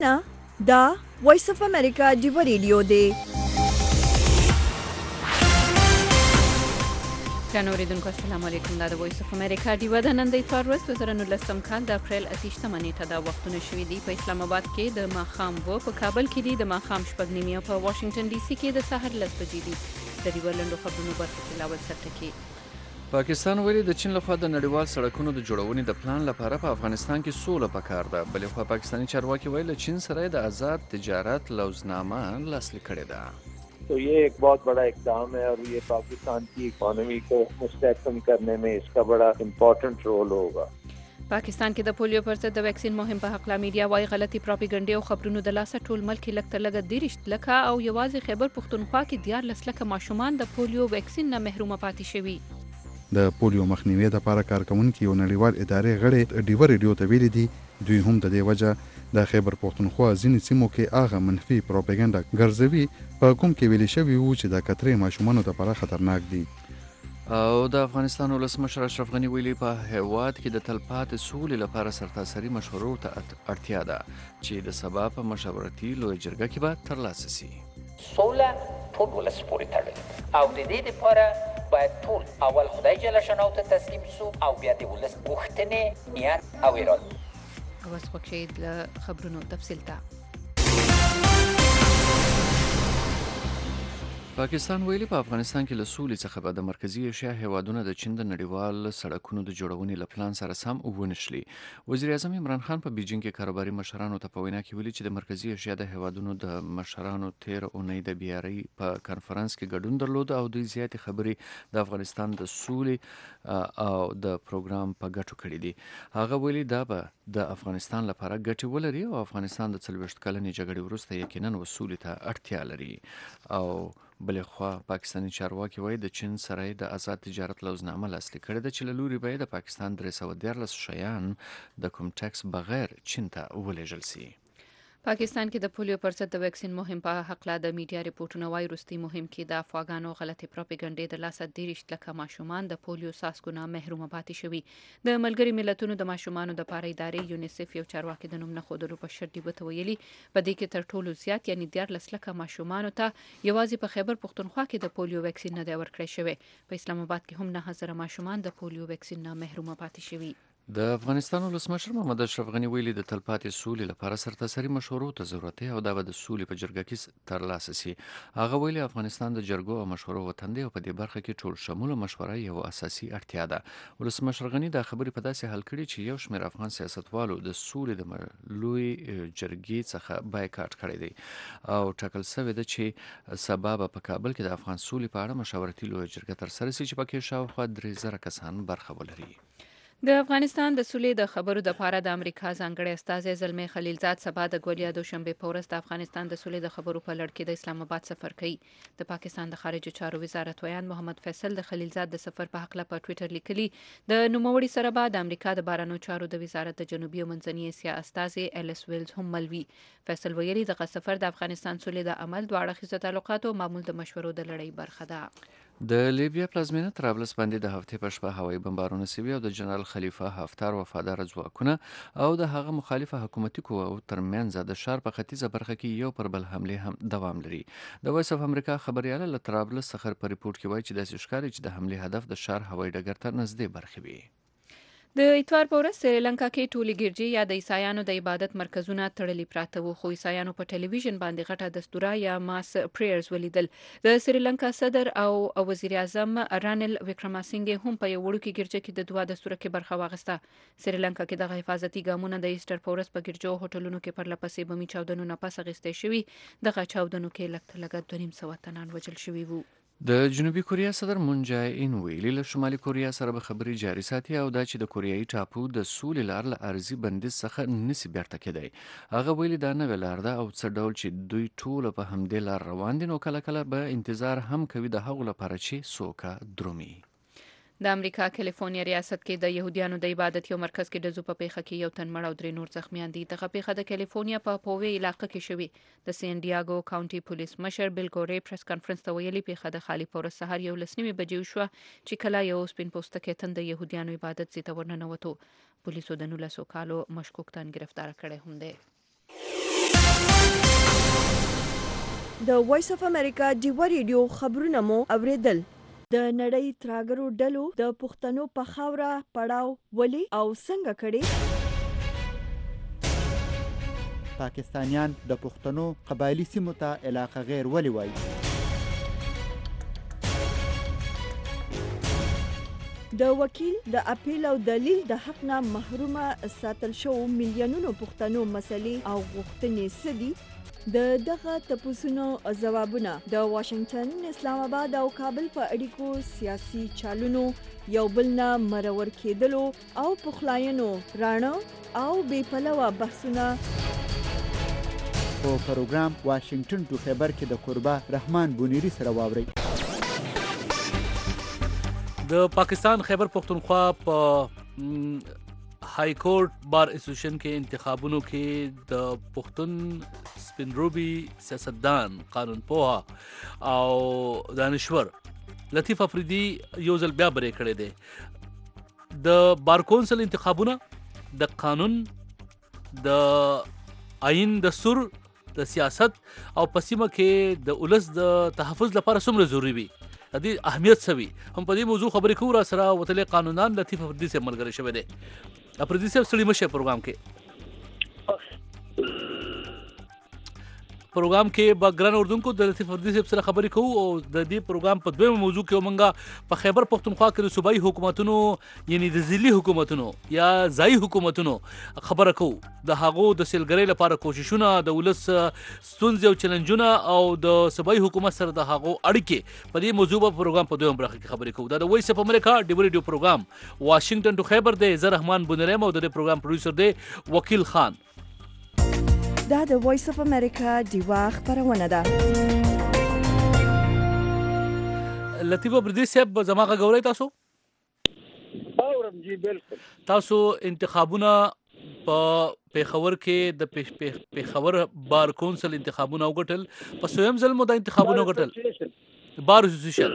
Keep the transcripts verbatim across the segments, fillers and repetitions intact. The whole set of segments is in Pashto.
نه دا وایس اف امریکا ډیو ریډیو دی. ګرانو اوریدونکو السلام علیکم. دا د وایس اف امریکا ډیو ده. نن د اتوار ورځ دوه زره نولسم کال د اپریل اتهشتمه نیټه دا وختونه شوي دي. په اسلام آباد کې د ماښام اوه، په کابل کې دي د ماښام شپږ نیمې او په واشنگټن ډي سي کې د سهار لس بجې دي. د ډیو لنډو خبرونو برخه کې لاول سرټکي. پاکستان ویلي د چین لخوا د نړیوال سړکونو د جوړونې د پلان لپاره په افغانستان کې سوله پکار ده. بلې خوا پاکستاني چارواکي ویل له چین سره د آزاد تجارت لوزنامه لاسلیک کړې ده. तो ये एक बहुत बड़ा इकदाम है और ये पाकिस्तान की इकोनॉमी को मुस्तहकम करने में इसका बड़ा इम्पोर्टेंट रोल होगा. پاکستان کې د پولیو پر ضد د ویکسین مهم په حق لا میډیا وايي غلطي پروپاګاندا او خبرونو د لاسه ټول ملک لک تر لګ دیرش لکه او یوازې خیبر پښتونخوا کې دیارلس لکه ماشومان د پولیو ویکسین نه محروم پاتې شوي. د پولیو مخنیوي لپاره کارکونکي او نړیوال ادارې غړي ډیو ریډیو ته ویلي دي دوی هم د دې وجه د خیبر پښتونخوا ځینې سیمو کې هغه منفي پروپاګاندا ګرځوي په کوم کې ویل شوی وو چې د کترې ماشومانو لپاره خطرناک دي. او د افغانستان ولسمشر اشرف غني ویلي په هیواد کې د تلپاتې سولې لپاره سرتاسري مشورو ته اړتیا ده چې د سبا په مشورتي لویه جرګه کې به ترلاسه شي. سوله ټول ولس پورې تړلې او د دې لپاره باید ټول اول خدای جل شانه ته تسلیم شو او بیا د ولس غوښتنې نیت او اراده. اوس وخت له خبرونو تفصیل ته. پاکستان ویلي په افغانستان کې له سولې څخه به د مرکزي ایشیا هیوادونه د چین د نړیوال سړکونو د جوړونې له پلان سره سم ونښلي. وزیر اعظم عمران خان په بیجینګ کې کاروباري مشرانو ته په وینا کې ویلي چې د مرکزي ایشیا د هیوادونو د مشرانو تیر اونۍ د بیارۍ په کنفرانس کې ګډون درلود او دوی زیاتې خبرې د افغانستان د سولې او د پروګرام په ګټو کړې دي. هغه ویلي دا به د افغانستان لپاره ګټې ولري او افغانستان د څلوېښت کلنې جګړې وروسته یقینا وسولې ته اړتیا لري. او بلې خوا پاکستاني چارواکي وایي د چین سره د آزاد تجارت لوزنامه لاسلیک کړې ده چې له لوري به یې د پاکستان درې سوه دیارلس شیان د کوم ټکس بغیر چین ته ولېږل سي. پاکستان کې د پولیو پر ضد د ویکسین مهم په حق لا د میډیا ریپورتونه وايي وروستي مهم کې د افغانانو غلطي پروپاګاندا د لاسه دیرش لکه ماشومان د پولیو څاڅکو نه محروم پاتې شوي. د ملګري ملتونو د ماشومانو د پاره ادارې یونیسف یو چارواکي د نوم نه ښودلو په شرط دی وته ویلي په دې کې تر ټولو زیات یعنی دیارلس لکه ماشومانو ته یوازې په خیبر پښتونخوا کې د پولیو ویکسین نه دی ورکړی شوی. په اسلام آباد کې هم نه هزاره ماشومان د پولیو ویکسین نه محروم پاتې شوي. د افغانستان ولسمشر محمد اشرف غني ویلي د تلپاتې سولې لپاره سرتاسري مشورو ته ضرورت دی او دا به د سولې په جرګه کې ترلاسه شي. هغه ویلي افغانستان د جرګو او مشورو وطن دی او په دې برخه کې ټول شموله مشوره یو اساسي اړتیا ده. ولسمشر غني دا خبرې په داسې حل کړي چې یو شمېر افغان سیاستوالو د سولې د لوی جرګې څخه بایکاټ کړی دی او ټاکل شوی ده چې سبا به په کابل کې د افغان سولې په اړه مشورتي لویه جرګه ترسره شي چې پکې شاوخوا درې زره کسان برخه ولري. د افغانستان د سولې د خبرو د پاره د امریکا ځانګړی استازی زلمی خلیلزاد سبا د ګولیا دوشنبه په ورځ د افغانستان د سولې د خبرو په لړ کې د اسلام آباد سفر کوي. د پاکستان د خارجه چارو وزارت ویان محمد فیصل د خلیلزاد د سفر په حق له په ټوئیټر لیکلي د نوموړي سره بعد د امریکا د بارانو چارو د وزارت د جنوبي او منځنۍ اسیا استازی الیس ویلز هم ملوي. فیصل ویلي د سفر د افغانستان سولې د عمل دوه اړخیزه تعلقات او معمول د مشورو د لړۍ برخه ده. د لیبیا پلازمینه طرابلس باندې د هفتې په شپه هوایي بمبارونه سوي او د جنرال خلیفه حفتر وفادار ځواکونه او د هغه مخالفه حکومتي قواو ترمنځ د ښار په ختیځه برخه کې یو پر بل حمله هم دوام لري. د وایس اف امریکا خبرياله له طرابلس څخه په ریپورت کې وایي چې داسې ښکاري چې د حمله هدف د ښار هوایي ډګر ته نږدې برخې وي. د اتوار په ورځ سریلانکا کې ټولې ګرجې یا د عیسایانو د عبادت مرکزونه تړلي پراته وو خو عیسایانو په ټلویزیون باندې غټه دستوره یا ماس پریرز ولیدل. د سریلانکا صدر او وزیر اعظم رانیل وکرماسینګه هم په یو وړوکي ګرجه کې د دوه دستوره کې برخه واخیسته. سریلانکا کې د حفاظتي ګامونو د ایسټر په ورځ په ګرجو هوټلونو کې پرلپسې بمي چاودنو نه پس اخیستې شوي. دغه چاودنو کې لږ تر لږه دوه نیم سوه تنان وژل شوي وو. د جنوبي کوریا صدر مون جای این ویلي له شمالي کوریا سره به خبرې جاري ساتي او دا چې د کوریایي ټاپو د سولې لار له ارزي بندیز څخه نسی بیرته کېدی. هغه ویلي دا نوې لار ده او څه ډول چې دوی ټول په همدې لار روان دي نو کله کله به انتظار هم کوي د هغو لپاره چې سوکه درومي. د امریکا کالیفورنیا ریاست کې د يهودانو د عبادت یو مرکز کې د زو په پیښه کې یو تن مړ او درې نور زخمیان دي. دغه پیښه د کالیفورنیا په پووي علاقې کې شوې. د سین ډیاګو کاونټي پولیس مشر بیل ګوري پریس کانفرنس ته ویلي پیښه د خالي پور سحر یو لسنیمه بجې شو چې کله یو سپین پوستکی تن د يهودانو عبادت زی ته ورننوتو. پولیسو د نولسو کالو مشکوک تن گرفتار کړی هم دی. د وایس اف امریکا ډیوه ریډیو خبرونه مو اوریدل. د نړۍ تراګرو ډلو د پښتنو په خاوره پړاو ولې او څنګه کړي. پاکستانیان د پښتنو قبایلی سیمو ته علاقه غیر ولې وایي. د وکیل د اپیل او دلیل د حق نه محرومه ساتل شو میلیونونو پښتنو مسلې او غوښتنې سدي. د دغه تپوسونو ځوابونه د واشنگټن، اسلام آباد او کابل په اړیکو سیاسي چالونو یو بل نه مرور کېدلو او پخلاینو راڼه او بې پلوه بحثونه په پروګرام واشنگټن ټو خیبر کې د قربا رحمان بونیری سره واورئ. د پاکستان خیبر پختونخوا په های کورټ بار اسوسییشن کې انتخابونو کې د پښتون سپینروبي سیاستدان، قانون پوها او دانشور لطیف افریدي یو ځل بیا بری کړی دی. د بار کونسل انتخابونه د قانون، د آئین، د سور، د سیاست او پسیمه کې د ولس د تحفظ لپاره څومره ضروری وي، د دې اهمیت څه وي، هم په دې موضوع خبرې کوو. را سره وتلی قانونان لطیف افریدي صاحب ملګری شوی دی. افریدي صاحب ستړي مه شئ. پروګرام کې پروګرام کې به ګران اردوونکو د لطیف افریدي صاحب سره خبرې کوو او د دې پروګرام په دویمه موضوع کې موږ په خیبر پختونخوا کې د صوبایي حکومتونو یعنی د ضلعي حکومتونو یا ځایي حکومتونو خبره کوو. د هغو د سیلګرۍ لپاره کوششونه، د ولس ستونزې او چیلنجونه او د صوبایي حکومت سره د هغو اړیکې، په دې موضوع په پروګرام په دویم برخه کې خبرې کوو. دا د وایس اف امریکا ډیو ریډیو پروګرام واشنگټن ټو خیبر دی. زه رحمان بونریم او د دې پروګرام پروډوسر دی وکیل خان. دا د وایس اف امریکا ډیوه خبرونه ده. لطیف افریدي صاحب زما غږ اورئ تاسو؟ اورم جی بالکل. تاسو انتخابونه په پیښور کې د پیښور بار کونسل انتخابونه وګټل، په سویم ځل مو د انتخابونه وګټل بار اسوسییشن.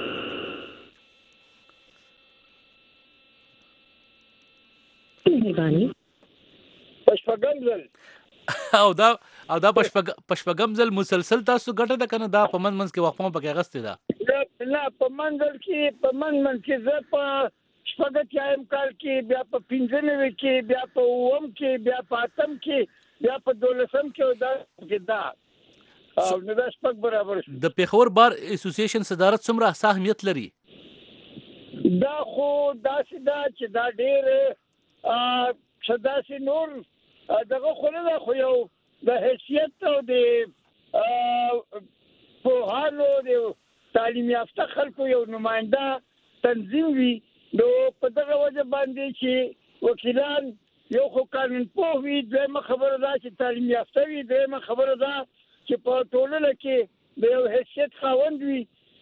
پشپږم ځل او دا او دا پشپږم ځل مسلسل تاسو ګټه ده کنه؟ دا په من منځ کې وقفه پکې اغستې ده؟ نه، په منځل کې په من منځ کې زه په شپږم کال کې، بیا په پنځم کې، بیا په اووم کې، بیا په اتم کې، بیا په دولسم کې او دا کې دا او نو دا شپږ برابر شو. د پیښور بار اسوسییشن صدارت څومره اهمیت لري؟ دا خو داسې ده چې دا ډېر داسې نور دغه خو نه ده، خو یو د حیثیت او د پوهانو د تعلیم یافته خلکو یو نماینده تنظیم وي. نو په دغه وجه باندې چې وکیلان یو خو قانون پوه وي، دویمه خبره ده چې تعلیم یافته وي، دویمه خبره ده چې په ټولنه کې د یو حیثیت خاوند وي.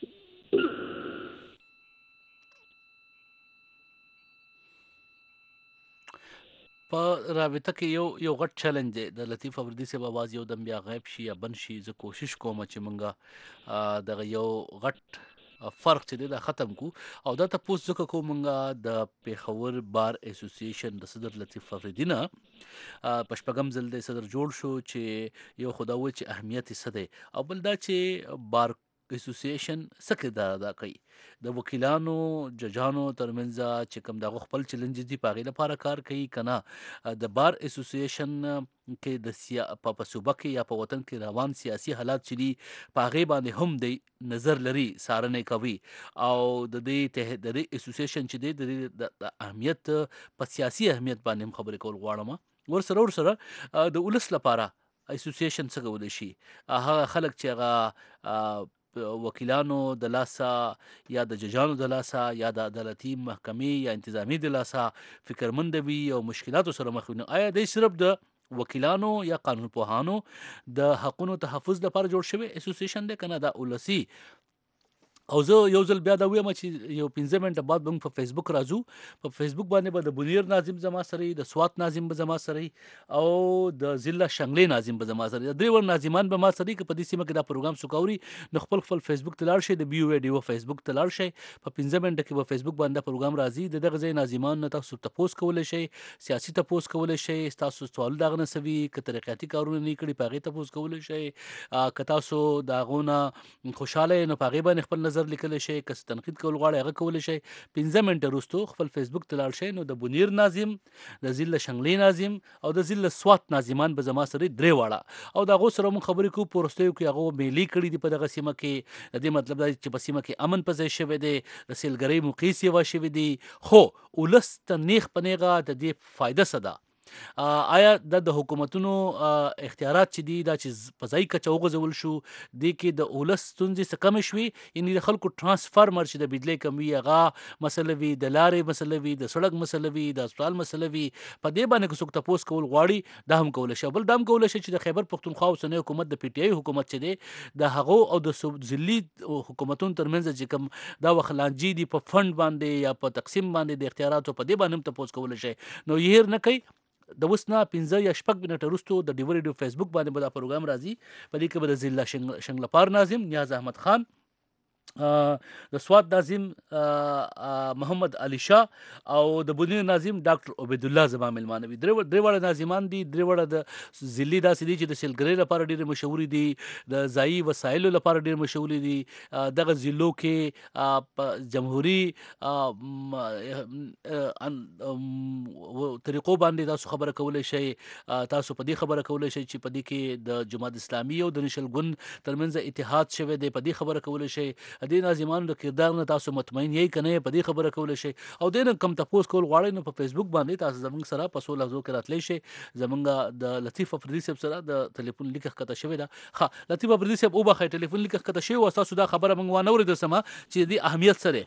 په رابطه کې یو یو غټ چیلنج دی. د لطیف افریدي صاحب आवाज یو دم بیا غیب شي یا بند شي. زه کوشش کوم چې مونږه دغه یو غټ فرق چې دی دا ختم کو او دا تاسو ځکه کوم مونږه د پیښور بار اسوسییشن د صدر لطیف افریدي نه پشپږم ځل د صدر جوړ شو چې یو خدا و چې اهمیت یې څه دی او بل دا چې بار اسوسییشن څه کردار ادا کوي. د وکیلانو ججانو ترمنځ چې کوم دغه خپل چیلنج دي په هغې لپاره کار کوي کنه. د بار اسوسییشن کې د سیا په صوبه کې یا په وطن کې روان سیاسي حالات چې دي په هغې باندې هم د نظر لري، څارنې کوي او د دې د دې اسوسییشن چې دی د اهمیت په سیاسي اهمیت باندې هم خبرې کول غواړم. ورسره ورسره د ولس لپاره اسوسییشن څه کولی شي؟ هغه خلک چې هغه وکیلانو د لاسه یا د ججانو د لاسه یا د عدالتي محکمې یا انتظامی د لاسه فکرمند وي او مشکلاتو سره مخ وي، آیا دی صرف د وکیلانو یا قانون پوهانو د حقونو تحفظ لپاره جوړ شوی اسوسییشن دی کنه دا ولسی او زه یو ځل بیا دا وایم چې یو پنځه منټه بعد موږ په فیسبوک راځو په فیسبوک باندې به د بنیر ناظم زما سره د سوات ناظم به زما سره او د ضلع شنګلې ناظم به زما سره درې ور ناظمان به ما سره کې په دې سیمه کې دا پروګرام سوکوري نو خپل خپل فیسبوک ته لاړ شئ د بي یو ډي او فیسبوک ته لاړ شئ په پنځه منټه کې به فیسبوک باندې پروګرام راځي د دغه ځای ناظمان نه تاسو تاسو کولای شئ سیاسي تاسو کولای شئ تاسو سوال دغه نسوي ک ترقیاتي کارونه نه کړي پاغه تاسو کولای شئ ک تاسو داغونه خوشاله نه پاغه باندې خپل نظر لیکل شئ ک تنقید کول غواړي هغه کول شي پنځه منټه وروسته خپل فیسبوک ته لاړ شئ نو د بنیر ناظم د ضلع شنګلې ناظم او د ضلع سوات ناظمان به زما سره درې واړه او دا غو سره مون خبرې کو پورستیو کې هغه میلي کړي دی په دغه سیمه کې د دې مطلب دا چې په سیمه کې امن پځای شوی دی د سیلګری موقع سیوا شوی دی خو ولست نیخ پنیغه د دې فائدہ صدا آیا د حکومتونو اختیارات چې دي دا چې په ځای کچه وغځول شو د کې د اولس ستونزې څه کم شوي یعنی د خلکو ترانسفارمر چې د بجلی کمی هغه مسله وي د لارې مسله وي د سړک مسله وي د هسپتال مسله وي په دې باندې که څوک تپوس کول غواړي دا هم کولی شي بل دا هم کولی شي چې د خیبر پښتونخوا اوسنی حکومت د پی ټی آی حکومت چې دی د هغو او د ضلعي حکومتونو ترمنځ چې کوم دا وخت لانجې دي په فند باندې یا په تقسیم باندې د اختیاراتو په دې باندې هم تپوس کولی شي نو یې هیر نه کوي د وسنا پنځه یا شپږ منټه وروسته د ډیور ریډیو فیسبوک باندې به دا پروګرام راځي په دې کې به د ضلع شنګلپار ناظم نیاز احمد خان د سوات ناظم محمد علي شاه او د بنیر ناظم ډاکټر عبید الله زما ملمانه وي درې درې وړه ناظمان دي درې وړه د ضلعي داسې دي چې د سیلګرۍ لپاره ډېر مشهور دي د ځایي وسایلو لپاره ډېر مشهور دي دغه ضلعو کې جمهوریت طریقو باندې تاسو خبره کولای شئ تاسو په دې خبره کولای شئ چې په دې کې د جماعت اسلامي او د نشل ګوند ترمنځ اتحاد شوی دی په دې خبره کولای شئ د ناظمانو د کردار نه تاسو مطمئن یې کنه په دې خبره کولای شئ او د کم تاسو کول غواړئ نو په فیسبوک باندې تاسو زموږ سره په سو لحظو کې راتلی شئ زموږ د لطیف افریدي صاحب سره د ټلیفون لیکه کته شوی دا ها لطیف افریدي صاحب او به ټلیفون لیکه کته شوی او تاسو دا خبره موږ وانه ورته سم چې د اهمیت سره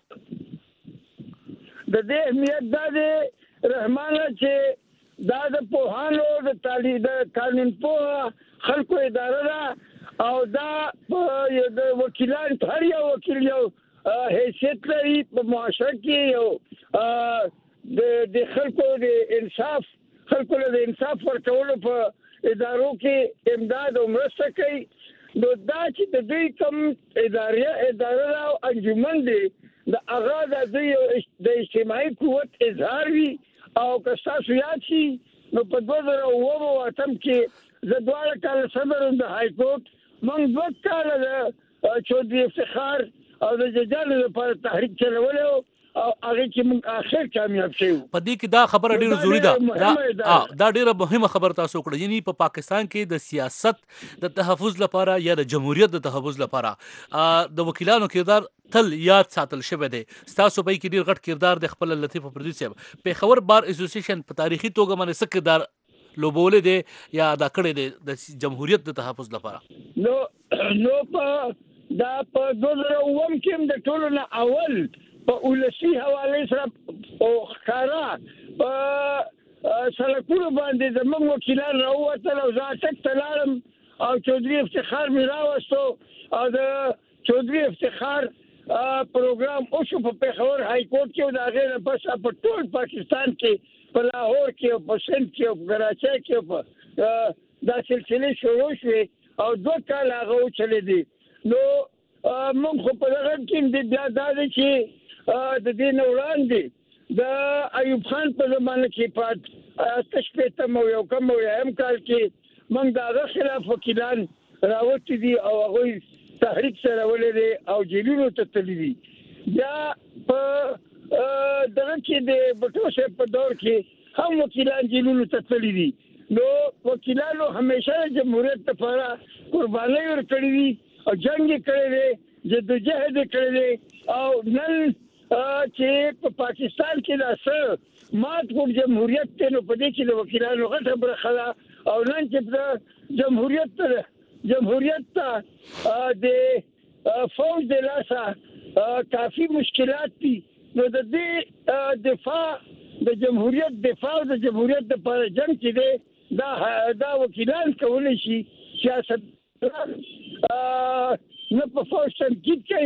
د دې اهمیت دا دی رحمانه چې دا د پوهانو د تعلیم د قانون په خلکو اداره ده او دا د وکیلان هر یو وکیل یو حیثیت لري په معاشره کې یو د خلکو د انصاف خلکو له انصاف ورکولو په ادارو کې امداد او مرسته کوي نو دا چې د دې کوم ادارې اداره او انجمن دي د هغه د د اجتماعي قوت اظهار وي او که تاسو یاد شي نو په دوه زره اووه اتم کې زه دواړه کاله صدر د های کورټ من دوه کاله د چودري افتخار او د ججانو لپاره تحریک چلولو او هغه چې موږ اخر کامیاب شو په دې کې دا خبره ډیره ضروری ده دا دا ډیره مهمه خبره تاسو کړه یعنی په پاکستان کې د سیاست د تحفظ لپاره یا د جمهوریت د تحفظ لپاره د وکیلانو کردار تل یاد ساتل شوی دی تاسو په کې ډیر غټ کردار د خپل لطیف افریدي صاحب په خبر بار اسوسییشن په تاریخي توګه باندې څه کردار لوبولې دي یا دا کړې دي د جمهوریت د تحفظ لپاره نو نو په دا په دوه زره اووه کې د ټولو نه اول په ولسی حواله سره او خارا په سلکونو باندې د موږ وکیلان راووتل او زه تک تلارم او چودري افتخار مې راوستو او د چودري افتخار پروګرام او شو په پیښور های کورټ کې دا غیر پس په ټول پاکستان کې په لاهور کې په سند کې په کراچۍ کې په دا سلسله شروع شوه او دوه کال هغه چلې دي نو موږ خو په دغه کې د بیا د چې د دین وړاندې د ایوب خان په زمانه کې په تشپېته مو یو کوم یو هم کال کې موږ دغه خلاف وکیلان راوتی دي او هغه تحریک سره ولې او جیلونو ته تللی دي یا په دغه کې د بټوشه په دور کې هم وکیلان جیلونو ته تللی دي نو وکیلانو همیشه جمهوریت لپاره قرباني ورکړي دي او جنگ کړی دی جدوجہد کړی دی او نن چې په پاکستان کې دا څه مات کو جمهوریت ته نو په دې کې د وکیلانو غټه برخه او نن چې د جمهوریت ته جمهوریت ته د فوج د لاسه کافي مشکلات دي نو د دې دفاع د جمهوریت دفاع د جمهوریت لپاره جنگ چې دی دا دا وکیلان کولی شي سیاست نه په فوج تنقید کوي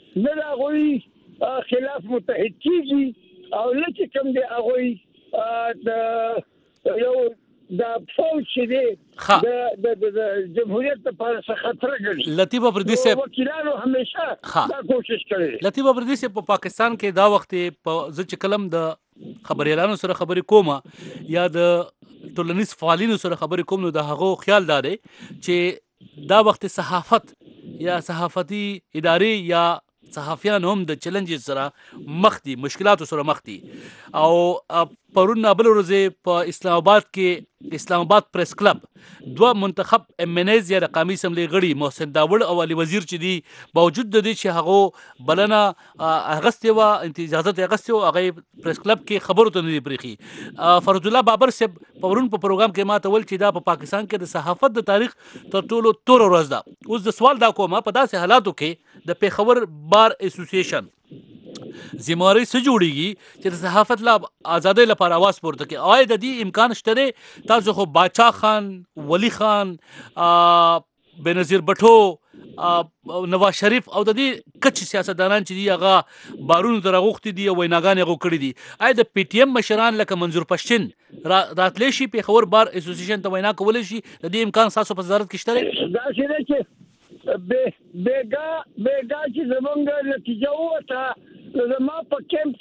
نه د هغوی خلاف متحد کیږي او نه چې کوم دی هغوی د یو د فوج چې دی د د جمهوریت لپاره څه خطر ګڼي. لطیف افریدي صاحب وکیلانو همیشه دا کوشش کړی. لطیف افریدي صاحب په پاکستان کې دا وخت په زه چې کلم د خبريالانو سره خبرې کوم یا د ټولنیز فعالینو سره خبرې کوم نو د هغو خیال دا دی چې دا وخت صحافت یا صحافتي ادارې یا صحافیان هم د چیلنجز سره مخ دي، مشکلاتو سره مخ دي. او پرون بل ورځ په اسلام آباد کې اسلام آباد پریس کلب دوه منتخب امنیز یا د قومي اسمبلی غړي محسن داوړ او علي وزیر چې دي باوجود د دې چې هغه بلنه اغستې و اجازه اغستې و هغه پریس کلب کې خبرو ته نه دی پریخي. فرض الله بابر صاحب پرون په پروګرام کې ما ته ول چې دا په پاکستان کې د صحافت د تاریخ تر ټولو تور ورځ ده. اوس د سوال دا کومه په داسې حالاتو کې د پیښور بار اسوسییشن زمواري څه جوړیږي چې د صحافت لا ازادۍ لپاره आवाज پورته کوي. آیا د دې امکان شته؟ تاسو خو باچا خان، ولی خان، بنظیر بټو، نواز شریف او د دې کچ سیاستدانان چې دی هغه بارونو ته راغوښتي دي او ویناګانې هغه کړي دي. آیا د پی ټی ایم مشران لکه منظور پښتین راتلی شي پیښور بار اسوسییشن ته وینا کولی شي؟ د دې امکان تاسو په وزارت کې شته؟ دا چې چې بیګا بیګا چې زمونږ نتیجه وته زما په کیمپ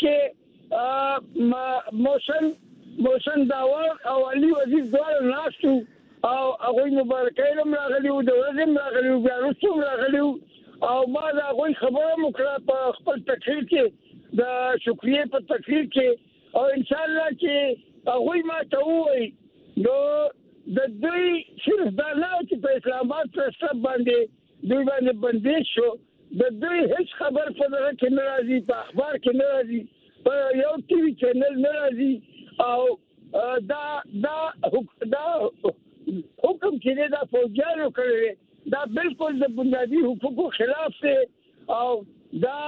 کې موشن موشن داور او علي وزیر دواړه ناستو او هغوی مبارکۍ هم راغلي وو، د ورځې هم راغلي وو، بیا وروسته هم راغلي وو او ما د هغوی خبره هم وکړه په خپل تقریر کې د شکریې په تقریر کې او انشاءالله چې هغوی ما ته ووایي نو د دوی صرف دا نه چې په اسلام آباد پریس کلب باندې دوی باندې بندیز شو، د دوی هیڅ خبر په دغه کې نه راځي، په اخبار کې نه راځي، په یو ټي وي چینل نه راځي او دا دا دا حکم چې دی دا فوجیانو کړی دا بالکل د بنیادي حقوقو خلاف دی او دا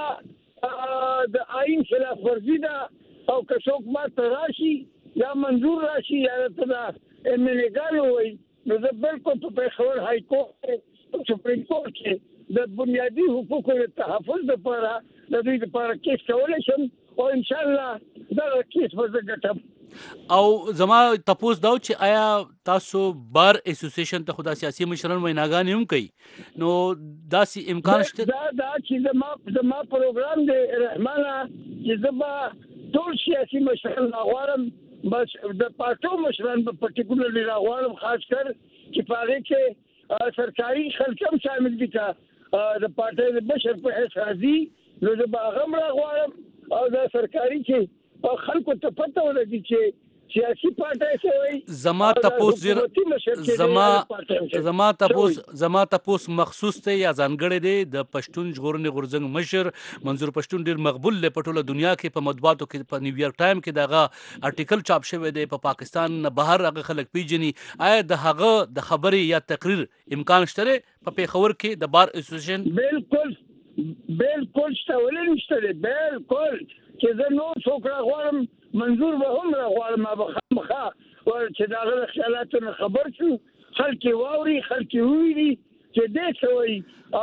د آئین خلاف ورزي ده او که څوک ما ته راشي یا منظور راشي یا ته دا امنیګانو وایي نو زه بالکل په پیښور های کورټ سپریم کورټ کې د بنیادي حقوقو د تحفظ لپاره د دوی لپاره کیس کولی شم او ان شاء الله دا کیس به زه ګټم. او زما تپوس دا چې آیا تاسو بار اسوسییشن ته خدا سیاسي مشران ویناګانې هم کوي نو داسې امکان شته؟ دا دا چې زما زما پروګرام دی رحمانه چې زه به ټول سیاسي مشران راغواړم، بس د پارټو مشران به پرټیکولرلی راغواړم، خاص کر چې په هغې کې سرکاري خلک هم شامل دي که د پارټۍ د مشر په حیث راځي نو زه به هغه هم راغواړم او دا سرکاري چې خلکو ته پته ولګي چې سیاسي پارټۍ څه وایي. زما تپوس زما زما تپوس زما تپوس مخصوص دی یا ځانګړی دی د پښتون ژغورنې غورځنګ مشر منظور پښتون ډیر مقبول دی په ټوله دنیا کې، په مطبوعاتو کې په نیویارک ټایم کې دغه ارټیکل چاپ شوی دی، په پاکستان نه بهر هغه خلک پیژني. آیا د هغه د خبرې یا تقریر امکان شته په پیښور کې د بار اسوسییشن؟ بالکل بالکل شته، ولې نشته دی؟ بالکل چې زه نور څوک راغواړم منظور به هم راغواړم، ما به خامخا چې د هغه د خیالاتو نه خبر شو، خلک یې واوري، خلک یې وویني چې دی څه وایي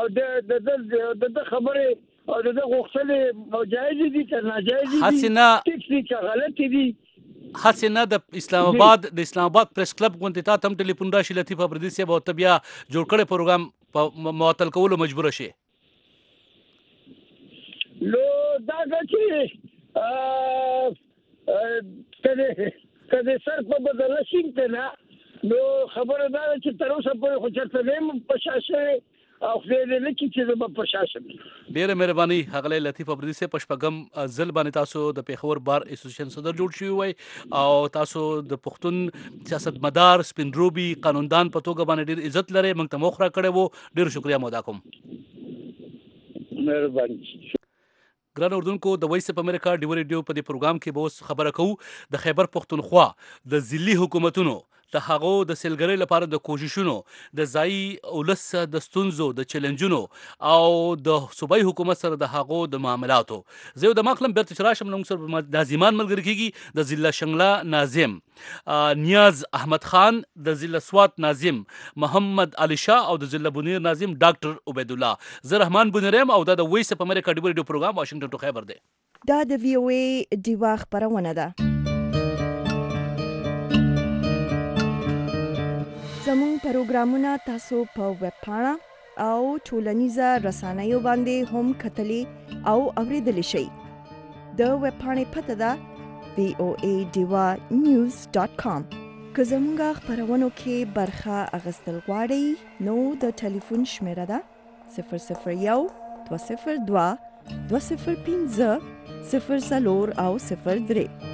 او د ده خبرې او د ده غوښتنې جایزې دي که ناجایزې دي، ټیک دي که غلطې دي. هڅې نه د اسلام آباد د اسلام آباد پریس کلب غونډې ته هم ټلیفون راشي لطیف افریدي صاحب او ته بیا جوړ کړی پروګرام په معطل کولو مجبوره شي؟ نو دا ده چې که د سر په بدله شین که نه نو خبره دا ده چې تر اوسه پورې خو چېرته نه یم په شا شوی او خدای دې نه کړي چې زه به په شا شم. ډېره مهرباني ښاغلی لطیف افریدي صاحب، په شپږم ځل باندې تاسو د پیښور بار اسوسییشن صدر جوړ شوي وای او تاسو د پښتون سیاستمدار سپینروبي قانوندان په توګه باندې ډېر عزت لرئ، موږ ته موخره کړی وو، ډېر شکریه مو ادا کوم. مهرباني. ګران اردوونکو، د وایس اف امریکا ډیو ریډیو په دې پروګرام کې به اوس خبره کوو د خیبر پښتونخوا د ضلعي حکومتونو د هغو د سیلګرۍ لپاره د کوششونو د ځایي ولس د ستونزو د چیلنجونو او د صوبایي حکومت سره د هغو د معاملاتو زه یو د ماخلم بیرته چې راشم نو موږ سره ناظمان ملګري کېږي د ضلع شنګله ناظم نیاز احمد خان، د ضلع سوات ناظم محمد علي شاه او د ضلع بونیر ناظم ډاکټر عبید الله. زه رحمان بونیرم او دا د وایس اف امریکا ډیو ریډیو پروګرام واشنگټن ټو خیبر دی. دا د وی او ای ډیوا خبرونه ده. زموږ پروګرامونه تاسو په ویب پاڼه او ټولنیزه رسنیو باندې هم کتلی او اوریدلی شئ. د ویب پاڼې پته ده وی او ای ډیوا نیوز ډاټ کام. که زموږ خبرونو کې برخه اخیستل غواړئ نو د ټلیفون شمیره ده صفر صفر یو دوه صفر دوه دوه صفر پنځه صفر څلور او صفر درې.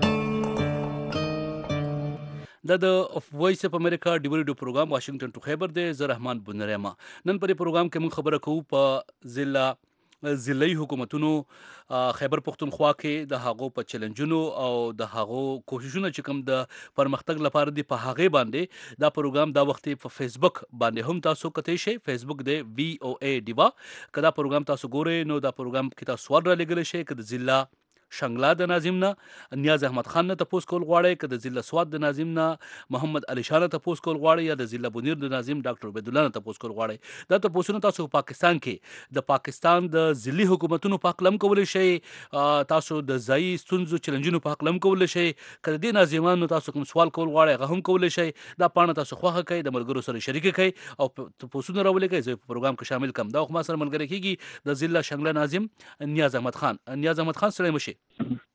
دا د وایس اف امریکا ډیو ریډیو پروګرام واشنگټن ټو خیبر دی. زه رحمان بونیرم. نن پر پروګرام کې موږ خبره کوو په ضلع ضلعي حکومتونو خیبر پختونخوا کې د هغو په چیلنجونو او د هغو کوششونو چې کوم د پرمختګ لپاره دی په هغې باندې. دا پروګرام دا وخت په فیسبوک باندې هم تاسو کتئ شئ. فیسبوک دی وی او ای ډیوا. که دا پروګرام تاسو ګورئ نو دا پروګرام کې تاسو سوال را لګلی شئ. که د ضلع شنګله د ناظم نه نیاز احمد خان نه تپوس کول غواړئ، که د ضلع سوات د ناظم نه محمد علي شاه نه تپوس کول غواړئ، یا د ضلع بونیر د ناظم ډاکټر عبید الله نه تپوس کول غواړئ. دا تپوسونه تاسو په پاکستان کې د پاکستان د ضلعي حکومتونو په حق لم کولی شئ. تاسو د ځایي ستونزو چیلنجونو په حق لم کولی شئ. که د دې ناظمانو تاسو کوم سوال کول غواړئ هغه هم کولی شئ. دا پاڼه تاسو خوښه کړئ، د ملګرو سره شریکه کړئ او تپوسونه راولیکئ. زه په پروګرام کې شامل کړم. دا خو ما سره ملګری کېږي د ضلع شنګله ناظم نیاز احمد خان. نیاز احمد خان سره مشي.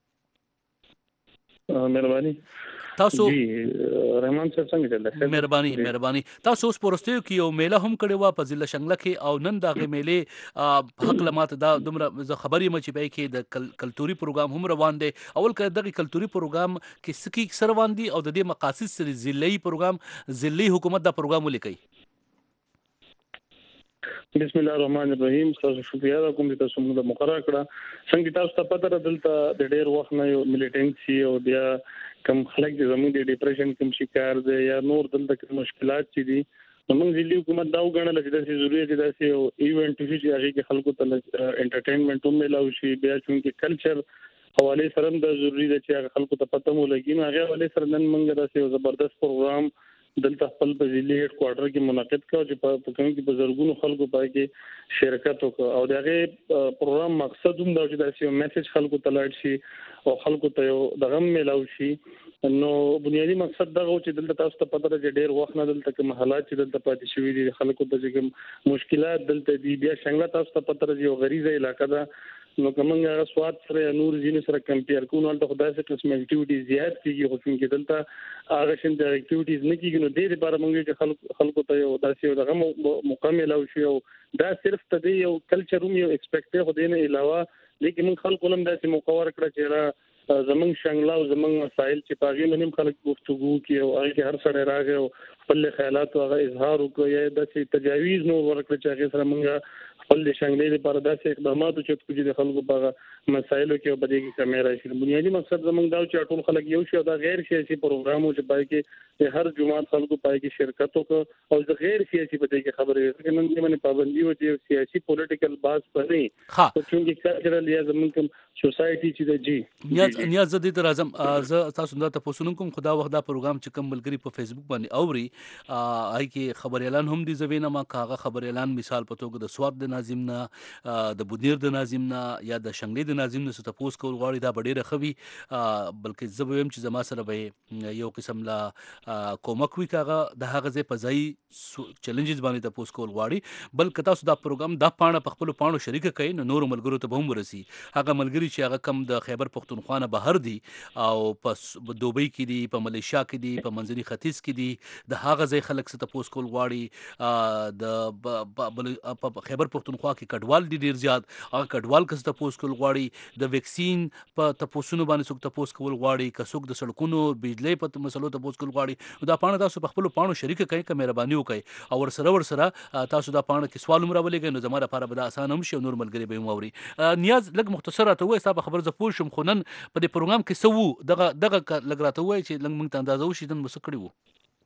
مهرباني تاسو جی رحمان صاحب څنګه چل مهرباني مهرباني تاسو اوس پروستیو کې یو میله هم کړې و په ضلع شنګله کې او نن دغه میله حق لمات دا دومره زه خبرې مچ پي کې د کلتوري پروګرام هم روان دی. اول که دغه کلتوري پروګرام کې سکی سره روان دي او د دې مقاصد سره ضلعي پروګرام ضلعي حکومت دا پروګرام ولیکي. بسم الله الرحمن الرحیم. تاسو شکریہ کوم چې تاسو موږ مقرره کړه. څنګه تاسو ته پته راځلته د ډېر وخت نه یو میلیټنسي او بیا کم خلک د زموږ د ډیپریشن کوم شکار دي یا نور دلته کوم مشکلات چې دي موږ ضلعي حکومت دا وګڼل چې دا ضروري دي چې یو ایونت چې هغه کې خلکو ته انټرټینمنت هم ملاوي شي. بیا چې کلچر حواله سره د ضروري دي چې خلکو ته پته مو لګي نو هغه حواله سره نن موږ دا یو زبردست پروګرام دلته خپل په ضلعي هډ کوارټر کې منعقد کړ چې په کوم کې بزرګونو خلکو پای کې شرکت وکړ او دغه پروګرام مقصد هم دا چې دا یو میسج خلکو ته لاړ شي او خلکو ته یو دغه ملاوي شي. نو بنیادی مقصد دا و چې دلته تاسو ته پته راځي ډېر وخت نه دلته کوم حالات چې دلته پاتې شوي دي خلکو ته کوم مشکلات دلته دي. بیا شنګله تاسو ته پته راځي یو غریزه علاقہ ده نو کومه سواد سره نور ځینې سره کمپیر کوو نو ته خدای څخه قسم اکټیویټیز زیات کیږي خو چې دلته هغه شین د اکټیویټیز نه کیږي نو د دې لپاره موږ چې خلکو خلکو ته یو داسې یو دغه مکمل او شی او دا صرف ته یو کلچر هم یو ایکسپیکټ خو دینه علاوه لیکن موږ خلکو لم داسې مقور کړ چې را زمنګ شنګلا او زمنګ مسائل چې پاغي منیم خلک گفتگو کوي او هغه هر سره راغی او خپل خیالات او هغه اظهار وکړي یا داسې تجاویز نو ورکړي چې هغه سره موږ خپل شنګلې لپاره داسې اقدامات چې کوجي د خلکو په مسایلو کې په دې کې کیمرا شي. بنیادی مقصد زموږ دا چې ټول خلک یو شي او دا غیر سیاسي پروګرام چې پای کې هر جمعه خلکو پای کې شرکت وکړي او د غیر سیاسي په دې کې خبرې کوي نن کې باندې پابندي و چې سیاسي پولیټیکل باز پرې ها چې کلچرل یا زموږ کوم سوسايټي چې د جی نیاز نیاز د دې راځم زه تاسو دا تاسو نن کوم خدا وخت دا پروګرام چې کوم ملګری په فیسبوک باندې اوري آی کې خبر اعلان هم دي زوینه ما کاغه خبر اعلان مثال په توګه د سواد د ناظم نه د بودیر د ناظم نه یا د شنګلې د ناظم نه ستاسو کول غواړي دا ډیره خوي بلکې زه به هم چې زما سره به یو قسم لا کومک وی کاغه د هغه ځای په ځای چیلنجز باندې تاسو کول غواړي بلکې تاسو دا پروګرام دا پاڼه په خپل پاڼو شریک کړئ نو نور ملګرو ته به هم ورسي. هغه ملګری چې هغه کم د خیبر پختونخوا نه بهر دي او په دوبۍ کې دي په ملیشیا کې دي په منځني ختیځ کې دي د هغه ځای خلک څه تاسو کول غواړي د خیبر پختونخوا کې کډوال دي ډیر زیات هغه کډوال کس تاسو کول غواړي د ویکسین په تاسو باندې څوک تاسو کول غواړي که څوک د سړکونو بجلی په مسلو تاسو کول غواړي دا پاڼه تاسو په خپل پاڼو شریک کړئ که مهرباني وکړئ او ور سره ور سره تاسو دا پاڼه کې سوال مر ولګئ نو زموږ لپاره به دا اسانه هم شي نور ملګری به موري. نیاز لګ مختصره ته وای صاحب خبر ز پوه شم خو نن په دې پروګرام کې سوو دغه دغه لګ راته وای چې لنګ موږ ته اندازه وشي دن مسکړی وو.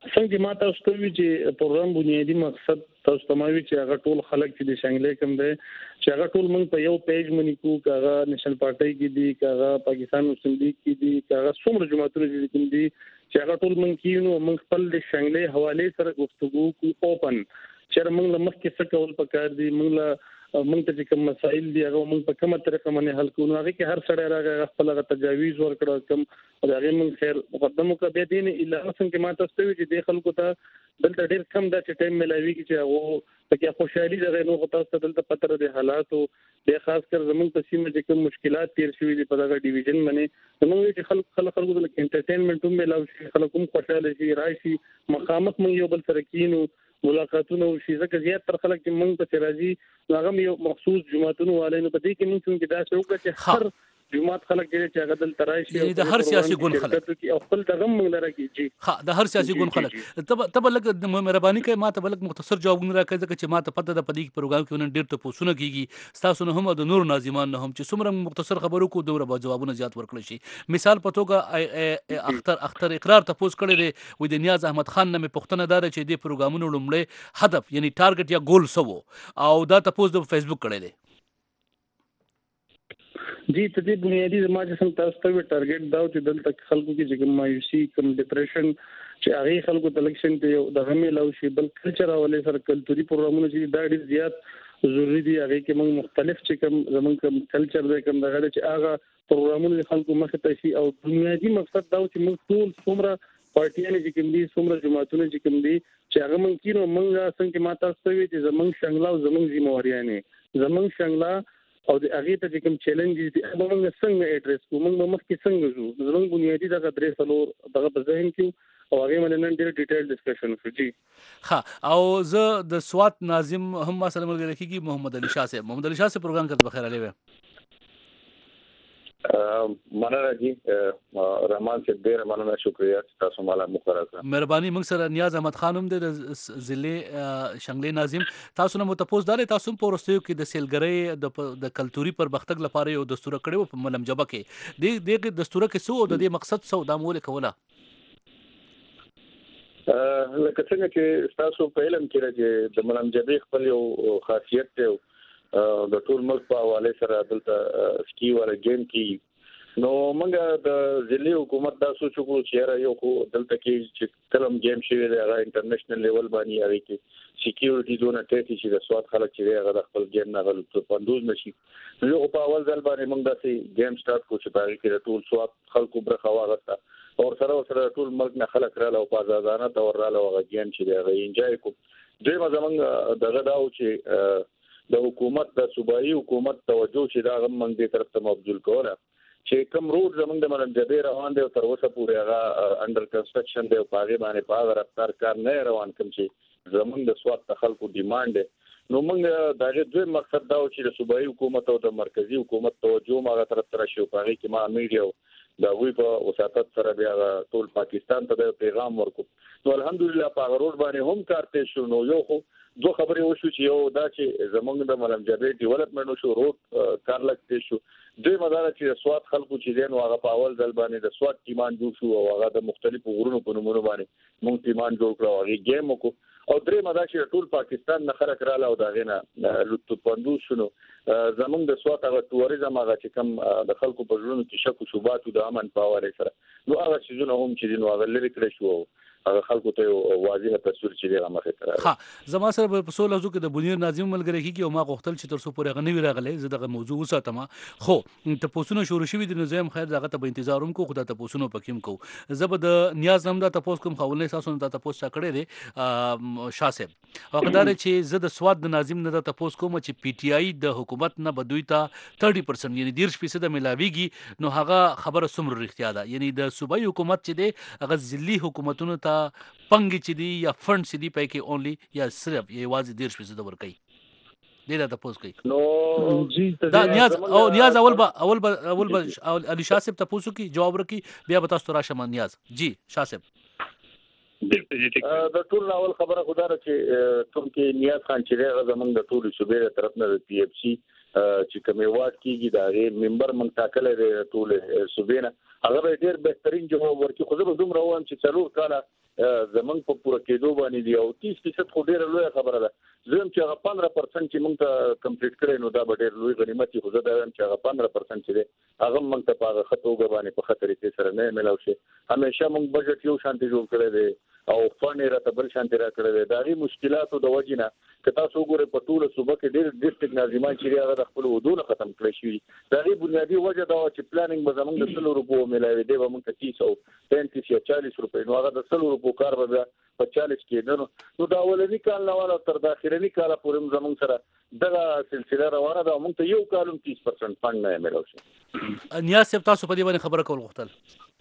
څنګه ما تاسو ته وی چې پروګرام بنیادی مقصد تاسو ته مایي چې هغه ټول خلک چې د شانګلې کوم دی چې هغه ټول موږ په یو پیج باندې کو هغه نېشنل پارټي کې دي هغه پاکستان مسلم لیگ کې دي هغه څومره جماعتونه دي کوم دي چې هغه ټول موږ کینو موږ خپل د شانګلې حواله سره گفتگو کو اوپن چې موږ لمخ کې څه کول پکار دي موږ لا موږ ته کوم مسایل دي هغه موږ په کومه طریقه باندې حل کوو هغه کې هر سړی راغی خپل هغه تجاویز ورکړه کوم هغه موږ خیر مقدمه کو به دین الا څنګه ما تاسو ته چې د خلکو ته دلته ډیر کم دا چې ټایم ملاوي چې هغه پکې خوشحالي ده نو تاسو ته دلته پتر د حالات او د خاص کر زمونږ په سیمه کې کوم مشکلات تیر شوي دي په دغه ډیویژن باندې موږ چې خلک خلک خلکو د انټرټینمنت هم ملاوي شي خلک هم خوشاله شي راشي مخامخ موږ یو بل سره کینو ملاقاتونه او شي ځکه زیات تر خلک چې موږ په راځي هغه یو مخصوص جماعتونو والے نو په دې کې موږ څنګه دا څه وکړو چې هر جماعت خلک چې هغه دل ترای شي د هر سیاسي ګوند خلک او خپل دغم موږ لره کې جی ها د هر سیاسي ګوند خلک تب تب لګ مهرباني کوي ما ته بلک مختصر جوابونه راکړي ځکه چې ما ته پته د پدې پروګرام کې ونن ډیر ته پوښتنه کیږي تاسو نه هم د نور ناظمان نه هم چې څومره مختصر خبرو کو دومره به جوابونه زیات ورکړي شي مثال په توګه اختر اختر اقرار ته پوس کړی دی وې د نیاز احمد خان نه پوښتنه دار چې د پروګرامونو لومړی هدف یعنی ټارګټ یا ګول سو او دا ته پوس د فیسبوک کړی دی جی ته دې بنیادی زما چې څنګه تاسو ته ټارګټ داو چې دلته خلکو کې چې مایوسی کم ډیپریشن چې هغه خلکو د الیکشن ته د غمې لاو شي بل کلچر حواله سره کلتوري پروګرامونه چې دا ډیر زیات ضروری دي هغه کې موږ مختلف چې کوم زمونږ کوم کلچر دی کوم دغه چې هغه پروګرامونه خلکو مخ ته شي او بنیادی مقصد دا چې موږ ټول څومره پارټیانې چې کوم دي څومره جماعتونه چې کوم دي چې هغه موږ کینو موږ څنګه ما تاسو ته وی چې زمونږ شنګلا او زمونږ ذمہواریانه زمونږ شنګلا او د هغه ته کوم چیلنجز دي هغه موږ څنګه اډریس کوو موږ مخکې څنګه زو زموږ بنیادی دغه درې څلور دغه په ذهن کې او هغه باندې نن ډېر ډیټیل ډسکشن وکړو جی ها او زه د سوات ناظم هم مثلا ملګری کیږي محمد علي شاه صاحب محمد علي شاه صاحب پروګرام کړه بخیر علي مننه جی رحمان سے ډیر مننه شکریا تاسو مالا مقرره کړ مهرباني موږ سره نیاز احمد خان هم د ضلع شنګلې ناظم تاسو نه متپوس دار تاسو په ورستیو کې د سیلګری د کلتوري پرمختګ لپاره یو دستور کړو په ملمجبه کې د دې دستور کې څه او د دې مقصد څه د مول کوله لکه څنګه چې تاسو په علم کې راځي د ملمجبه خپل یو خاصیت دی د ټول ملک په حواله سره دلته سکی ولا گیم کې نو موږ د ضلعي حکومت دا سوچ وکړو چې یو خو دلته کې چې کلم گیم شي د هغه انټرنیشنل لیول باندې هغه کې سکیورټي زونه ټیټ شي د سواد خلک چې هغه د خپل گیم نه غلط پندوز نشي نو په اول ځل باندې موږ داسې گیم سٹارټ کوو چې باندې کې ټول سواد خلکو برخه واغسته او سره سره ټول ملک نه خلک رااله او په آزادانه تور رااله او گیم چې هغه انجوای کو دوی مزمن دغه داو چې د حکومت د صوبایي حکومت توجه چې دا غم منځ طرف ته مبذول کوله چې کوم روډ زمونږ د ملمجبه روان دی تر اوسه پورې هغه انډر کنسټرکشن دی او هغه باندې په هغه رفتار کار نه روان کوم چې زمونږ د سواد تخلکو ډیماند نو موږ دا دوی مقصد دا و چې د صوبایي حکومت او د مرکزی حکومت توجه ماغه طرف ته راشي په هغه کې ما میډیا دا وی په وساتت سره بیا ټول پاکستان ته د پیغام ورکو نو الحمدلله په هغه روډ باندې هم کار تیر شو نو یو خو دو خبرې وشو چې یو دا چې زمونږ د ملمجبه ډیولپمنٹ شو روډ کار لګته شو دوی مدار چې سواد خلکو چې دین واغه په اول ځل باندې د سواد ټیمان جوړ شو او هغه د مختلفو غرونو په نومونو باندې مونږ ټیمان جوړ کړو هغه گیم کو او درې مدار چې ټول پاکستان نه خلک رااله او دا غینه لطف پندو شنو زمونږ د سواد هغه ټوریزم هغه چې کم د خلکو په ژوند کې شک او شوبات او د امن پاور سره نو هغه چې زونه هم چې نو هغه لري کړی شو هغه خلکو ته واضح تصویر چې هغه مخه تر ها زما سره په سوال ازو کې د بنیر ناظم ملګری کیږي او ما غوښتل چې تر څو پورې غنوي راغلی زه دغه موضوع وساتم خو ته پوسونه شروع شوی د نظام خیر دغه ته به انتظاروم کو خدای ته پوسونه پکیم کو زب د نیاز نام دا تاسو کوم خولنه اساسونه ته پوسټ کړی دی شاسب وقدار چې زه د سواد د ناظم نه تاسو کوم چې پی ټی آی د حکومت نه بدوي تا ثلاثين پرسنټ یعنی ډیر فیصد ملاویږي نو هغه خبره سمره رښتیا ده یعنی د صوبایي حکومت چې دی هغه ځلي حکومتونو ته پنګ چې دی یا فند چې دی پای کې اونلی یا صرف یې واځي ډیر فیصد ورکړي دې دا تاسو کوي نو جی دا نیاز او نیاز اول با اول با اول با علي شاه صاحب تاسو کی جواب ورکړي بیا به تاسو راشه نیاز جی شاه صاحب د ټول اول خبره خدا را چې کوم کې نیاز خان چې هغه زمونږ د ټول صوبې طرف نه د پی ایف سی چې کومه واټ کیږي دا غیر ممبر من ټاکل دی ټول صوبې نه هغه ډیر بهترین جواب ورکړي خو زه به دوم روان چې څلور کاله زمنګ په پوره کېدو باندې دی او تیس فیصد خو ډیره لویه خبره ده. زم چې هغه پندرہ پرسنټ چې موږ ته کمپلیټ کړي نو دا به ډیر لوی غنیمت خو زه دا هم چې هغه پندرہ پرسنټ چې دی هغه موږ ته په هغه خطوګه باندې په خطرې کې سره نه ملاو شي. همیشه موږ بجټ یو شانتي جوړ کړی دی او فن راته بل شانتي را کړی دی. دا غي مشکلاتو د وجې نه که تاسو وګورئ په ټوله صوبه کې ډېر ډیسټریکټ ناظمان چې هغه د خپل ودونه ختم کړی شي. دا غي بنیادی وجه دا چې پلانینګ به زموږ د سلو روپو ملاوي دی به موږ ته تیس او پینتیس یا چالیس روپۍ نو هغه د سلو روپو کار به په چالیس کېدنو نو دا اولنی کال نه والا تر داخلي کال پورې زموږ سره دغه سلسله روانه ده. موږ ته یو کالم تیس پرسنټ فند نه ملاوي شي. نیاز صاحب تاسو په دې باندې خبره کول غوښتل.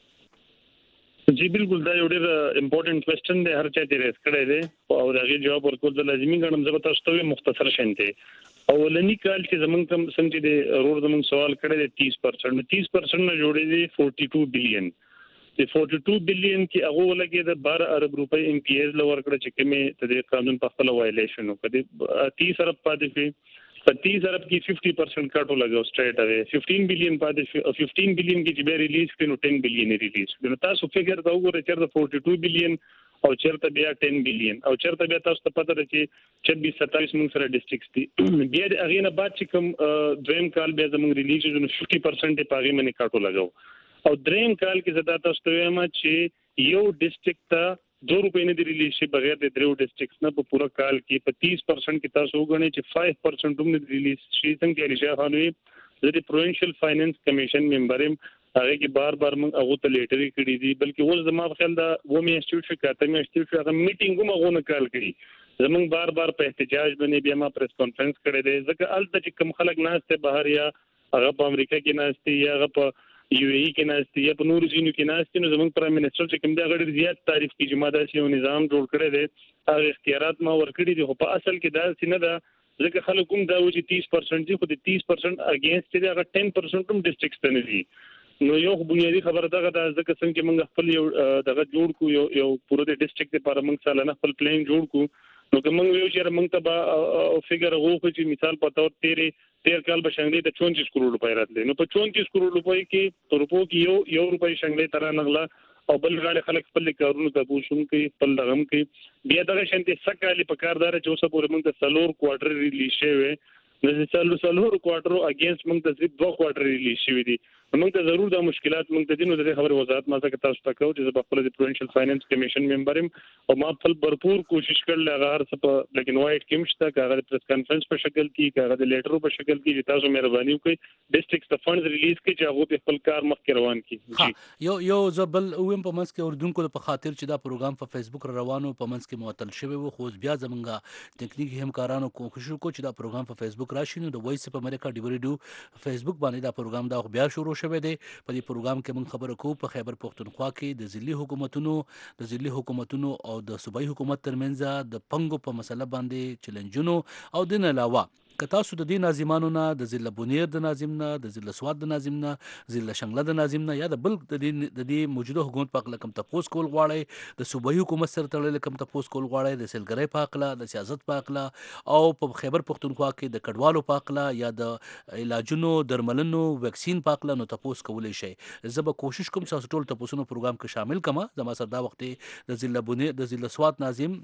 جی بالکل دا یو ډېر امپورټنت کوېسچن دی هر چا ته ریس کړی دی او دا غي جواب ورکول د لازمي ګڼم. زه به تاسو ته مختصر شانته اولنی کال چې زمونږ کم څنګه دی رور زمونږ سوال کړی دی تیس پرسنټ تیس پرسنټ نه جوړې دي فورټي ټو بلین. د فورټي ټو بلین کې هغه لګي د بارہ ارب روپۍ ایم پی ایز لور کړ چې کومه د قانون په خپل وایلیشن وکړي. تیس ارب پاتې شي په تیس ارب کې ففٹی پرسنٹ کټو لګاو سټریټ اوی ففٹین بلین پاتې شي. ففٹین بلین کې چې به ریلیز کړي نو ټین بلین ریلیز کړي. تاسو فکر دا وګورئ چې د فورټي ټو بلین او چیرته بیا ټین بلین او چیرته بیا تاسو ته پته ده چې چھبیس ستائیس موږ سره ډیسټریکټس دي. بیا د هغې نه بعد چې کوم دویم کال بیا زموږ ریلیز شو نو ففٹی پرسنٹ په هغې باندې کاټو لګاو او دریم کال کې زه دا تاسو ته وایم چې یو ډیسټریکټ ته دو روپۍ نه دی ریلیز شي بغیر د دریو ډیسټریکټس نه په پوره کال کې په تیس پرسنٹ کې تاسو وګڼئ چې فایو پرسنٹ هم نه ریلیز شي. څنګه علی شاه خان وی زه د پروینشل فاینانس کمیشن ممبر یم هغه کې بار بار موږ هغه ته لیټرې کړې دي بلکې اوس زما په خیال دا و می انسټیټیوټ شو کاته می انسټیټیوټ هغه میټینګ هم هغه نه کال کړي زمونږ بار بار په احتجاج باندې بیا ما پریس کانفرنس کړی دی ځکه الته چې کوم خلک ناشته بهر یا هغه په امریکا کې ناشته یا هغه په یو ای کې ناشته یا په نورو ځینو کې ناشته نو زمونږ پرایم منسٹر چې کوم دی هغه ډېر زیات تعریف کوي چې ما داسې یو نظام جوړ کړی دی هغه اختیارات ما ورکړي دي خو په اصل کې داسې نه ده ځکه خلک هم دا وایي چې تیس پرسنټ دي خو د تیس پرسنټ اګینسټ دی هغه ټین پرسنټ هم ډیسټریکټس ته نه دي. نو یو بنیادی خبره دغه د ځکه څنګه چې موږ خپل یو دغه جوړ کو یو یو پوره د ډیسټریکټ لپاره موږ سالانه خپل پلان جوړ کو نو کوم یو چې موږ ته به فګر غوښه چې مثال پتاو تیرې تیر کال به شنګلې ته چونتیس کروڑ روپۍ راتلې نو په چونتیس کروڑ روپۍ کې روپو کې یو یو روپۍ شنګلې تر نغلا او بل غاړي خلک خپل کارونه ته پوښوم کوي خپل دغم کوي بیا دغه شانتي سکهالي په کاردار چې اوسه پورې موږ ته سلور کوارټر ریلیز شوی نو سلور سلور کوارټر اگینست موږ ته صرف دوه کوارټر ریلیز شوی دي موږ ته ضرور د مشکلات موږ ته دینو د خبرو وضاحت ما څنګه تاسو ته کوم چې په خپل د پروینشل فاینانس کمیشن ممبر یم او ما خپل भरपूर کوشش کړل هغه هر څه په بلیک اینڈ وایټ کې مشته هغه پریس کانفرنس په شکل کې هغه د لیټرو په شکل کې چې تاسو مهرباني وکړئ ډیسټریکټ ته فندز ریلیز کړي چې هغه خپل کار مخکې روان کړي. یو یو زبل اوم په منځ کې اردوونکو په خاطر چې دا پروګرام په فیسبوک روانو په منځ کې معطل شوی و خو بیا زمونږه ټکنیکی همکارانو کوشش وکړو چې دا پروګرام په فیسبوک راشي نو د وایس په امریکا ډیو ریډیو فیسبوک باندې دا پروګرام دا بیا شروع شوی دی. په دې پروګرام کې موږ خبرو کوو په خیبر پختونخوا کې د ځلي حکومتونو د ځلي حکومتونو او د صوبایي حکومت ترمنځ د پنګو په مسله باندې چیلنجونو او د نه علاوه که تاسو د دې ناظمانو نه د ضلع بونیر د ناظم نه د ضلع سواد د ناظم نه ضلع شنګله د ناظم نه یا د بل د دې د دې موجوده حکومت په اړه کوم تاسو کول غواړئ د صوبایي حکومت سره تړل کوم تاسو کول غواړئ د سیلګری په اړه د سیاست په اړه او په خیبر پختونخوا کې د کډوالو په اړه یا د علاجونو درملنو ویکسین په اړه نو تاسو کولای شئ. زه به کوشش کوم چې ټول تاسو نو پروګرام کې شامل کما زما سره دا وخت د ضلع بونیر د ضلع سواد ناظم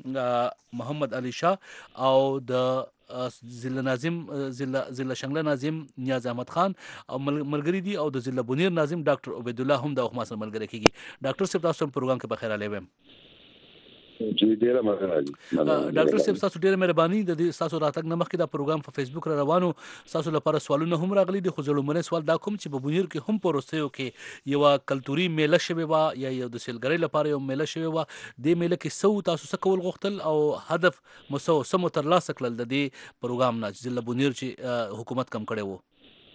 محمد علي شاه او د ضلع ناظم ضلع ضلع شنګله ناظم نیاز احمد خان او ملګری دي او د ضلع بونیر ناظم ډاکټر عبید الله هم د خو ما سره ملګری کیږي. ډاکټر صاحب تاسو په پروګرام کې بخیر علی ویم چې ډیره مهرباني ډاکټر صاحب تاسو ډیره مهرباني د دې تاسو راتګ نه مخکې دا پروګرام په فیسبوک را روانو تاسو لپاره سوالونه هم راغلي دي خو زړومره سوال دا کوم چې په بونیر کې هم پروسته کې یو کلتوري میله شوی و یا یو د سیلګری لپاره یو میله شوی و د میله کې سو تاسو څه کول غوښتل او هدف مسو سم تر لاسه کړل د دې پروګرام نه چې د بونیر چې حکومت کم کړي وو.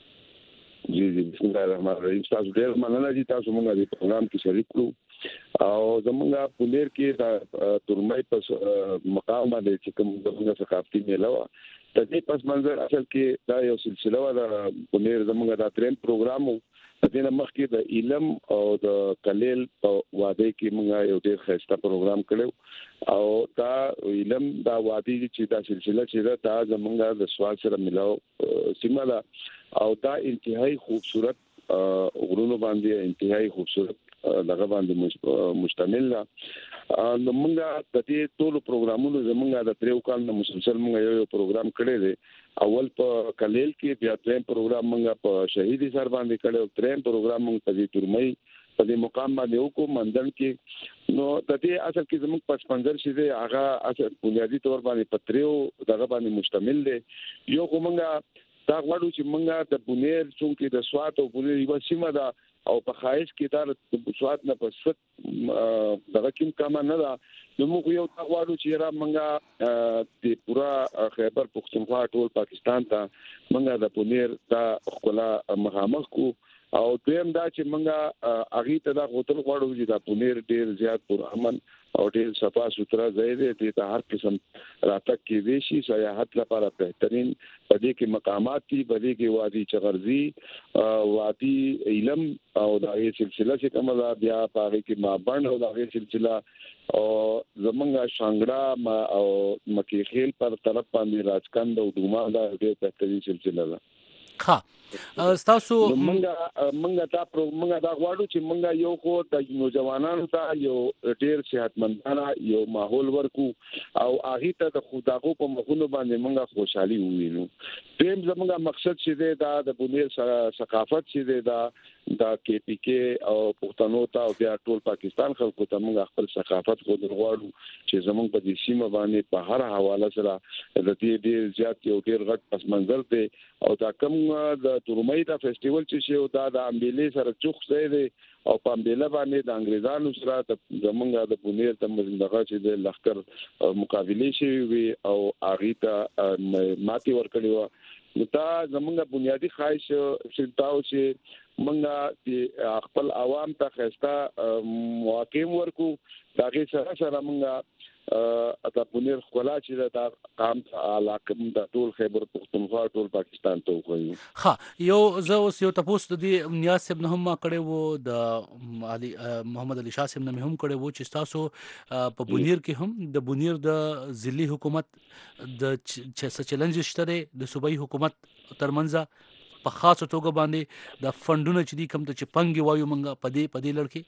جی جی بسم الله الرحمن الرحیم تاسو ډیر مننه چې تاسو موږ د پروګرام کې شریک کړو او زمونږ پونیر کې د ترمای پس مقام باندې چې کوم زمونږ ثقافتي میله و د دې پس منظر اصل کې دا یو سلسله و د پونیر زمونږ د ترين پروګرام و د دې مخکې د علم او د کلیل په واده کې موږ یو ډېر ښه پروګرام کړو او دا علم دا واده چې دا سلسله چې دا زمونږ د سوال سره ملاو سیمه او دا انتهایی خوبصورت غرونو باندې انتهایی خوبصورت دغه باندې مشتمل ده. نو موږ د دې ټول پروګرامونو زمونږ د تریو کال نه مسلسل موږ یو پروګرام کړی دی. اول په کلیل کې، بیا دریم پروګرام موږ په شهیدی سر باندې کړو، دریم پروګرام موږ په دې ترمۍ په دې مقام باندې وکړو مندن کې. نو د دې اصل کې زموږ پس پنځر شي دی هغه اصل بنیادی تور باندې پتریو دغه باندې مشتمل دی. یو کومه دا غواړو چې موږ د بونیر څونکې د سوات او بونیر یو سیمه ده او په خایس کې دا سوات نه په سوت دغه کوم کم نه ده. نو موږ یو غواړو چې را موږ د پورا خیبر پختونخوا ټول پاکستان ته موږ د بونیر دا خپل مخامخ کو. او دویم دا چې موږ اغه ته دا غوتل غواړو چې دا بونیر ډیر زیات پر امن او ډیر صفا سوتره ځای دی ته هر قسم راتګ کې دي شي سیاحت لپاره بهترین پدې کې مقامات دي، پدې کې وادي چغرزي، وادي علم او دا یې سلسله چې کومه ده بیا پاره کې مابند او دا یې سلسله او زمونږ شانګړه او مکی خیل پر طرف باندې راځکند او دوما دا ډېر بهترین سلسله ده. ها تاسو منګه منګه تا پرو منګه دا غواړو چې منګه یو خو د نوجوانانو ته یو ډیر صحتمندانه یو ماحول ورکو او هغه ته د خداغو په مخونو باندې منګه خوشحالي ووینو. دیم زمونږ مقصد چې دی دا د بونیر ثقافت چې دی دا دا کې پی کې او پښتنو ته او بیا ټول پاکستان خلکو ته موږ خپل ثقافت خو درغواړو چې زمونږ په دې سیمه باندې په هر حواله سره د دې ډیر زیات یو ډیر غټ پس منظر دی. او دا کوم د تورمۍ دا فیسټیوال چې شو دا د امبیلې سره چوخ ځای دی او په امبیله باندې د انګریزانو سره د زمونږ د بونیر د مزندغه چې د لخر مقابله شي وي او اغه ته ماتي ورکړي و. نو دا زمونږ بنیادی خواهش شتاو چې موږ خپل عوام ته خسته مواقع ورکو داغه سره سره موږ اته بونیر خلا چې دا قام علاقه د ټول خیبر پختونخوا ټول پاکستان ته وایي. ها یو زه اوس یو تاسو د نیاز صاحب نه هم کړي وو د علي محمد علي شاه صاحب نه هم کړي وو چې تاسو په بونیر کې هم د بونیر د ضلعي حکومت د څه چیلنج شته د صوبایي حکومت ترمنځ په خاصه توګه باندې د فندونو چې دي کوم ته چې پنګ وایو منګه پدې پدې لړکي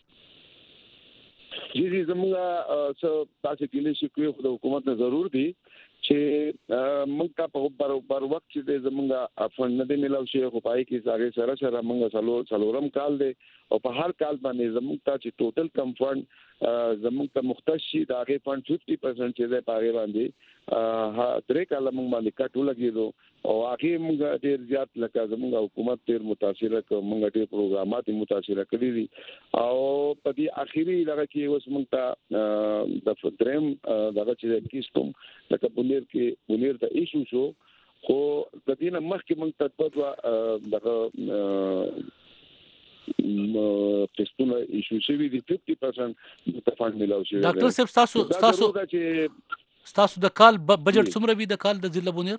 جی جی زموږه څه تاسو کې لې شي خو د حکومت نه ضرور دي چې موږ ته په بر بر وخت چې زموږه فند نه دی ملاو شي خو پای کې ساري سره سره موږ سلو سلورم کال دی او په هر کال باندې زموږ ته چې ټوټل کم فند زموږ ته مختص شي دا غي فند پنځه پنځه پرسنټ چې دی پاره باندې ها درې کال موږ باندې کټو لګیدو او هغه موږ ډیر زیات لکه زموږ حکومت ډیر متاثر ک موږ ډیر پروګرامات متاثر کړی دي او په دې اخیری لږه کې اوس موږ ته د فدرم دغه چې کیستم لکه بونیر کې بونیر ته ایشو شو خو د دې نه مخکې موږ ته په دغه تستونه ایشو شوی دي پنځه پرسنټ د فند ملاو شي. ډاکټر صاحب تاسو تاسو تاسو د کال بجټ څومره وي د کال د ضلع بونیر؟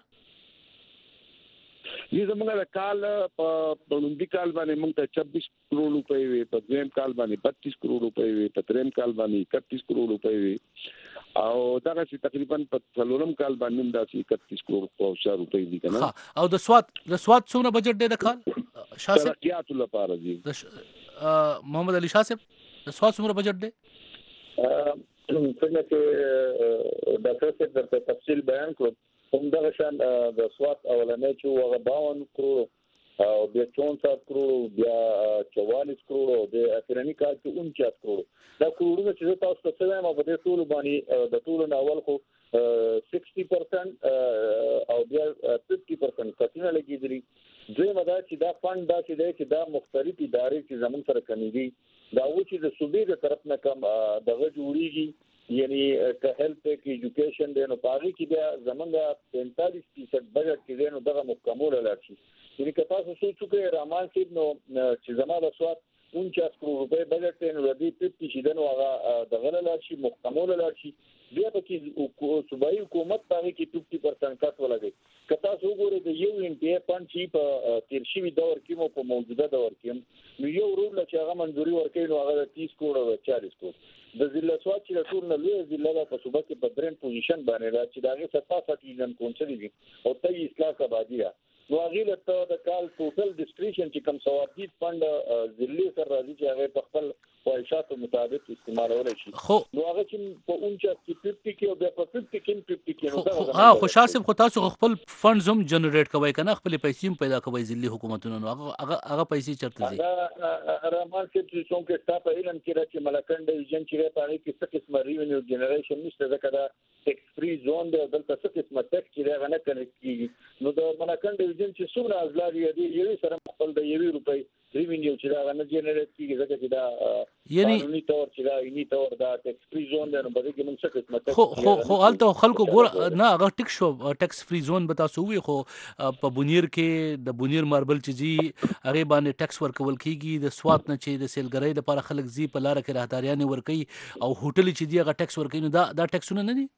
دې زموږ د کال په لومړي کال باندې موږ ته چوبیس کروڑ روپۍ وي، په دویم کال باندې بتیس کروڑ روپۍ وي، په دریم کال باندې اکتیس کروڑ روپۍ وي او دا چې تقریبا په څلورم کال باندې دا چې اکتیس کروڑ او شاو روپۍ دي کنه. او د سواد د سواد څومره بجټ دی د کال شاسه ترقیات لپاره دي محمد علي شاه صاحب د سواد څومره بجټ دی؟ څنګه چې ډاکټر صاحب درته تفصیل بیان کړو هم دا شان د سواد اولنې چې هغه باون کروڑ او بیا چونسठ کروڑ بیا چوالیس کروڑ او د اخرنی کال کې انچاس کروڑ دا کروڑونه چې تاسو ته څه وایم په دې ټول باندې د ټول اول خو شصت پرسنټ او بیا پنځه پرسنټ کتنه لګیدلی. دوی مدا چې دا فند دا چې دی چې دا مختلف ادارې چې زمون سره کمیږي دا و چې د صوبې د طرف نه کم دغه جوړیږي یعنی که هیلث کې ایجوکیشن دی نو پاره کې بیا زمونږ پینتالیس فیصد بجټ کې دی نو دغه مکمل لارشي. یعنی که تاسو سوچو کې رامان سید نو چې زموږ د سواد انچاس کروڑ روپے بجټ دی نو د دې پنځه شي دنو هغه دغه لارشي مکمل لارشي بیا پکې صوبایي حکومت پاره کې پنځه پرسنټ کټ ولګي. که تاسو وګورئ د یو انټي فند چې په تیرشي دور کې مو په موجوده دور کې نو یو رول چې هغه منځوري ورکړي نو هغه تیس کروڑ او چالیس کروڑ د ضلع سواد چې ټول نه لوی ضلع په صوبه کې په دریم پوزیشن باندې را چې داغه ستاسو میلیون کونسل دي او تېئس اصلاح آبادی را نو هغه له د کال ټوټل ډیسټریشن چې کوم سوادي فند ضلع سره راځي چې هغه په خپل خواهشاتو مطابق استعمالول شي نو هغه چې په اونچا کې پنځه کې او د په پنځه کې پنځه کې نو ها خو شاسم خو تاسو خپل فندز هم جنریټ کوي کنه خپل پیسې هم پیدا کوي ځلې حکومتونو نو هغه هغه پیسې چرته دي هغه رحمان چې څنګه ستا په علم کې راځي ملکند ایجن چې په هغه کې څه قسمه ریونیو جنریشن نشته ځکه دا ټیکس فری زون دی دلته څه قسمه ټیکس چې راغ نه کوي نو د ملکند ایجن چې څومره ازلاري دی یوه سره خپل د یوه روپۍ ریونیو چې راغ نه جنریټ کیږي ځکه چې دا یعنی قانوني تور چې دا یعنی تور دا ټیکس فری زون دی نو به کې موږ څه قسمه خو خو خو الته خلکو ګور نه هغه ټیک شو ټیکس فری زون به تاسو وي خو په بونیر کې د بونیر ماربل چې جی هغه باندې ټیکس ورکول کیږي د سوات نه چې د سیلګرۍ لپاره خلک زی په لار کې راهداریان ورکي او هوټل چې دی هغه ټیکس ورکي نو دا دا ټیکسونه نه دي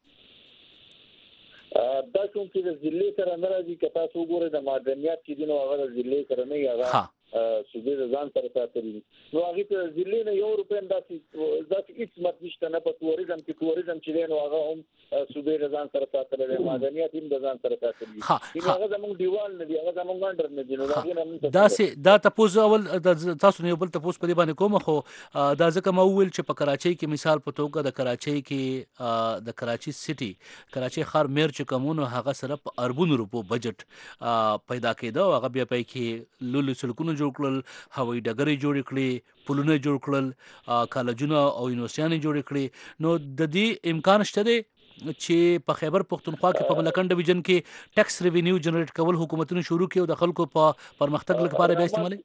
دا کوم چې د ضلع سره نه راځي که تاسو وګورئ د معدنیات چې دي نو هغه د ضلع سره نه هغه صوبې د ځان سره ساتلي نو هغه په ضلع نه یو روپیا داسې داسې هیڅ مت نشته نه په توریزم کې توریزم چې دی نو هغه هم صوبې د ځان سره ساتلي دي معدنیات هم د ځان سره ساتلي دي هغه زموږ دیوال نه دی هغه زموږ انډر نه دی نو دا نه داسې دا تاسو اول تاسو نه بل تاسو په دې باندې کوم خو دا ځکه ما ویل چې په کراچۍ کې مثال په توګه د کراچۍ کې د کراچۍ سټي کراچۍ ښار میر چې کومونو هغه سره په اربونو روپو بجټ پیدا کېده هغه بیا پای کې لولو سلکونو جوړ کړل هوایي ډګرې جوړ کړې پلونه جوړ کړل کالجونه او یونیورسيټي جوړ کړې نو د دې امکان شته دی چې په خیبر پښتونخوا کې په ملکند ډیویژن کې ټیکس ریوینیو جنریټ کول حکومتونو شروع کړي او د خلکو په پرمختګ لپاره به استعمالي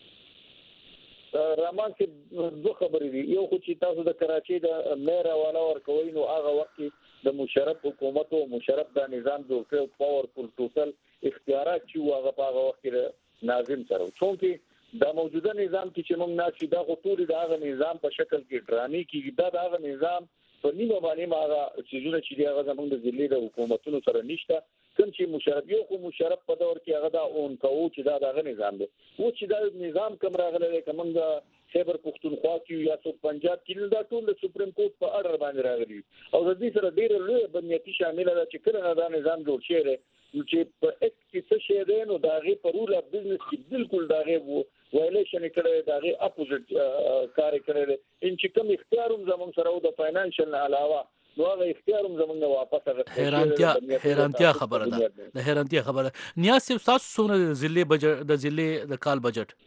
رامان کې دوه خبرې دي یو خو چې تاسو د کراچۍ د مېر حواله ورکوي نو هغه وخت د مشرف حکومت او مشرف د نظام جوړ کړو پاورفل ټوټل اختیارات چې هغه په هغه وخت ناظم سره څونکه دا موجوده نظام کې چې موږ ناشي دا غوټوري د هغه نظام په شکل کې ډرامي کې دا د هغه نظام په نیمه باندې هغه چیزونه چې هغه زموږ د ضلع د حکومتونو سره نشته کوم چې مشرف یو خو مشرف په دور کې هغه دا اون کوو چې دا دغه نظام دی او چې دا نظام کوم راغلی کومه خیبر پښتونخوا کې یا څو پنجاب کې دا ټول د سپریم کورټ په اډر باندې راغلي او د دې سره ډېر لوی بنیادی شامل ده چې کله دا نظام جوړ شي چې په اکس کې څه شی دی نو دا غي پرول بزنس کې بالکل دا غي وایلیشن کړي دا غي اپوزیټ کار کړي ان چې کوم اختیاروم زموږ سره او د فاینانشل نه علاوه نو هغه اختیاروم زموږ نه واپس راغلی حیرانتیا حیرانتیا خبره ده د حیرانتیا خبره نیاز صاحب تاسو څونه ضلع بجټ د ضلع د کال بجټ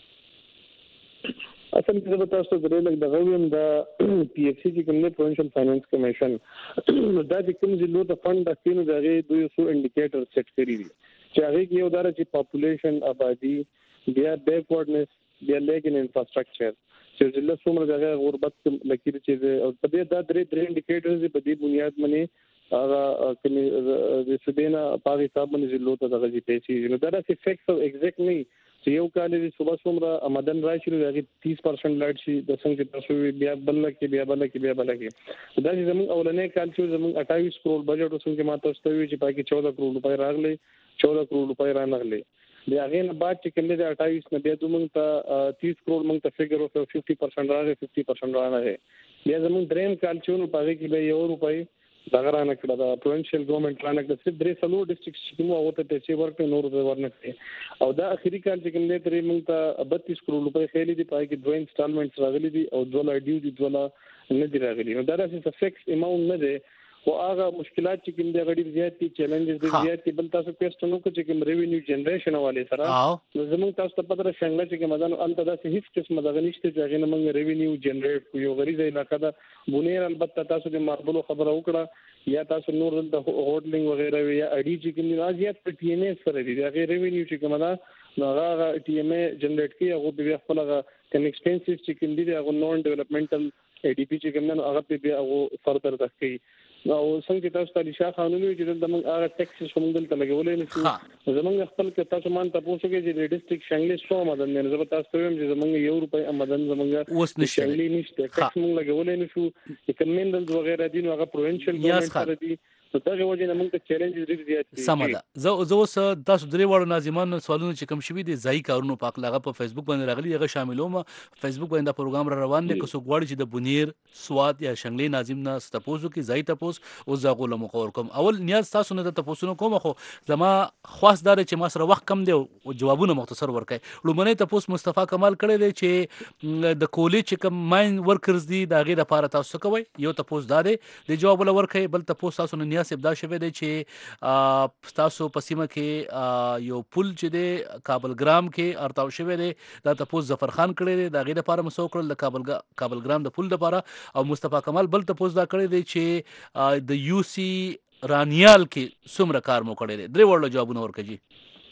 اصل کې زه تاسو ته درې لګ د غویم د پی اف سی چې کوم نه پروینشل فاینانس کمیشن دا د کوم ضلع ته فند د کینو دغه دوه سو انډیکیټر سیټ کړی دي چې هغه کې یو دار چې پاپولیشن آبادی بیا بیکورډنس بیا لیګ ان انفراستراکچر چې ضلع څومره دغه غربت لکیر چې او په دې دا درې درې انډیکیټرز په دې بنیاد باندې هغه کومي د سبینا په حساب باندې ضلع ته دغه پیسې نو دا چې فیکس او ایگزیکټ نه چې یو کال د صبح څومره آمدن راشي نو هغه تیس پرسنټ لاړ شي د څنګه تاسو بیا بل کې بیا بل کې بیا بل کې دا چې زموږ اولنې کال چې زموږ اٹھائیس کروڑ بجټ څنګه ماته ستوي چې پای کې چودہ کروڑ روپۍ راغلي چودہ کروڑ روپۍ رانغلي بیا هغه نه بعد چې کوم د اٹھائیس نه بیا دومره ته تیس کروڑ موږ ته فګر او پچاس پرسنټ راغی پچاس پرسنټ راغی بیا زموږ دریم کال چې نو پای کې به یو روپۍ دغه رانه کړه دا پروینشل ګورنمنت رانه کړه چې درې سلو ډیسټریکټ چې مو هغه ته پیسې ورکړي نور به ورنکړي او دا اخیری کال چې کوم دې ترې موږ ته بتیس کروڑ روپۍ خېلې دي پای کې دوه انسټالمنټس راغلي دي او دوه لا ډیو دي دوه لا نه دي راغلي نو دا چې فکس اماونت نه دی او هغه مشکلات چې کوم د غړي زیات دي چیلنجز دي زیات دي بل تاسو کوېسټنو کو چې کوم ریوینیو جنریشن والے سره نو زموږ تاسو ته پته راځي چې مدان انت دا هیڅ قسم د غنښت چې هغه موږ ریوینیو جنریټ کو یو غریزه علاقہ دا بونیر البته تاسو د ماربلو خبره وکړه یا تاسو نور د هوټلینګ وغیرہ یا اډی چې کوم راځي په ټي ام ای سره دي هغه ریوینیو چې کوم دا نو هغه ټي ام ای جنریټ کوي هغه بیا خپل کم ایکسپنسز چې کوم دي هغه نون ډیولپمنټل ای ډی پی چې کوم نه هغه بیا هغه فردر تخکي نو څنګه تاسو ته لشا قانوني چې د موږ هغه ټیکس شوم دلته لګولې نه شو زمونږ خپل کې تاسو مان تاسو کې چې د ډیسټریکټ شنګلې شو آمدن نه زه تاسو ته وایم چې زمونږ یو روپۍ آمدن زمونږ اوس نشته شنګلې نشته ټیکس موږ لګولې نه شو چې کمندل وغیرہ دي نو هغه پروینشل ګورنمنت سره دي نو دغه وجه نه موږ ته چیلنجز ډېر زیات دي. سمه ده. زه زه اوس تاسو درې واړو ناظمانو سوالونه چې کوم شوي دي ځایي کارونو په هکله هغه په فیسبوک باندې راغلي هغه شاملوم. فیسبوک باندې دا پروګرام را روان دی. که څوک غواړي چې د بونیر سوات یا شنګلې ناظم نه تپوس وکړي ځایي تپوس اوس زه هغو له موقع ورکوم. اول نیاز تاسو نه د تپوسونه کوم خو زما خواست دا دی چې ما سره وخت کم دی او جوابونه مختصر ورکړئ. لومړنی تپوس مصطفی کمال کړی دی چې د کولې چې کوم ماین ورکرز دي د هغې دپاره تاسو څه کوئ. یو تپوس دا دی د جواب له ورکړئ. بل تپوس تاسو نه نیاز صاحب دا شوی دی چې تاسو په سیمه کې یو پل چې دی کابل ګرام کې ارتاو شوی دی دا تپوس ظفر خان کړی دی د هغې دپاره مو څه وکړل د کابل کابل ګرام د پل دپاره. او مصطفی کمال بل تپوس دا کړی دی چې د یو سی رانیال کې څومره کار مو کړی دی. درې وړه جوابونه ورکړئ. جی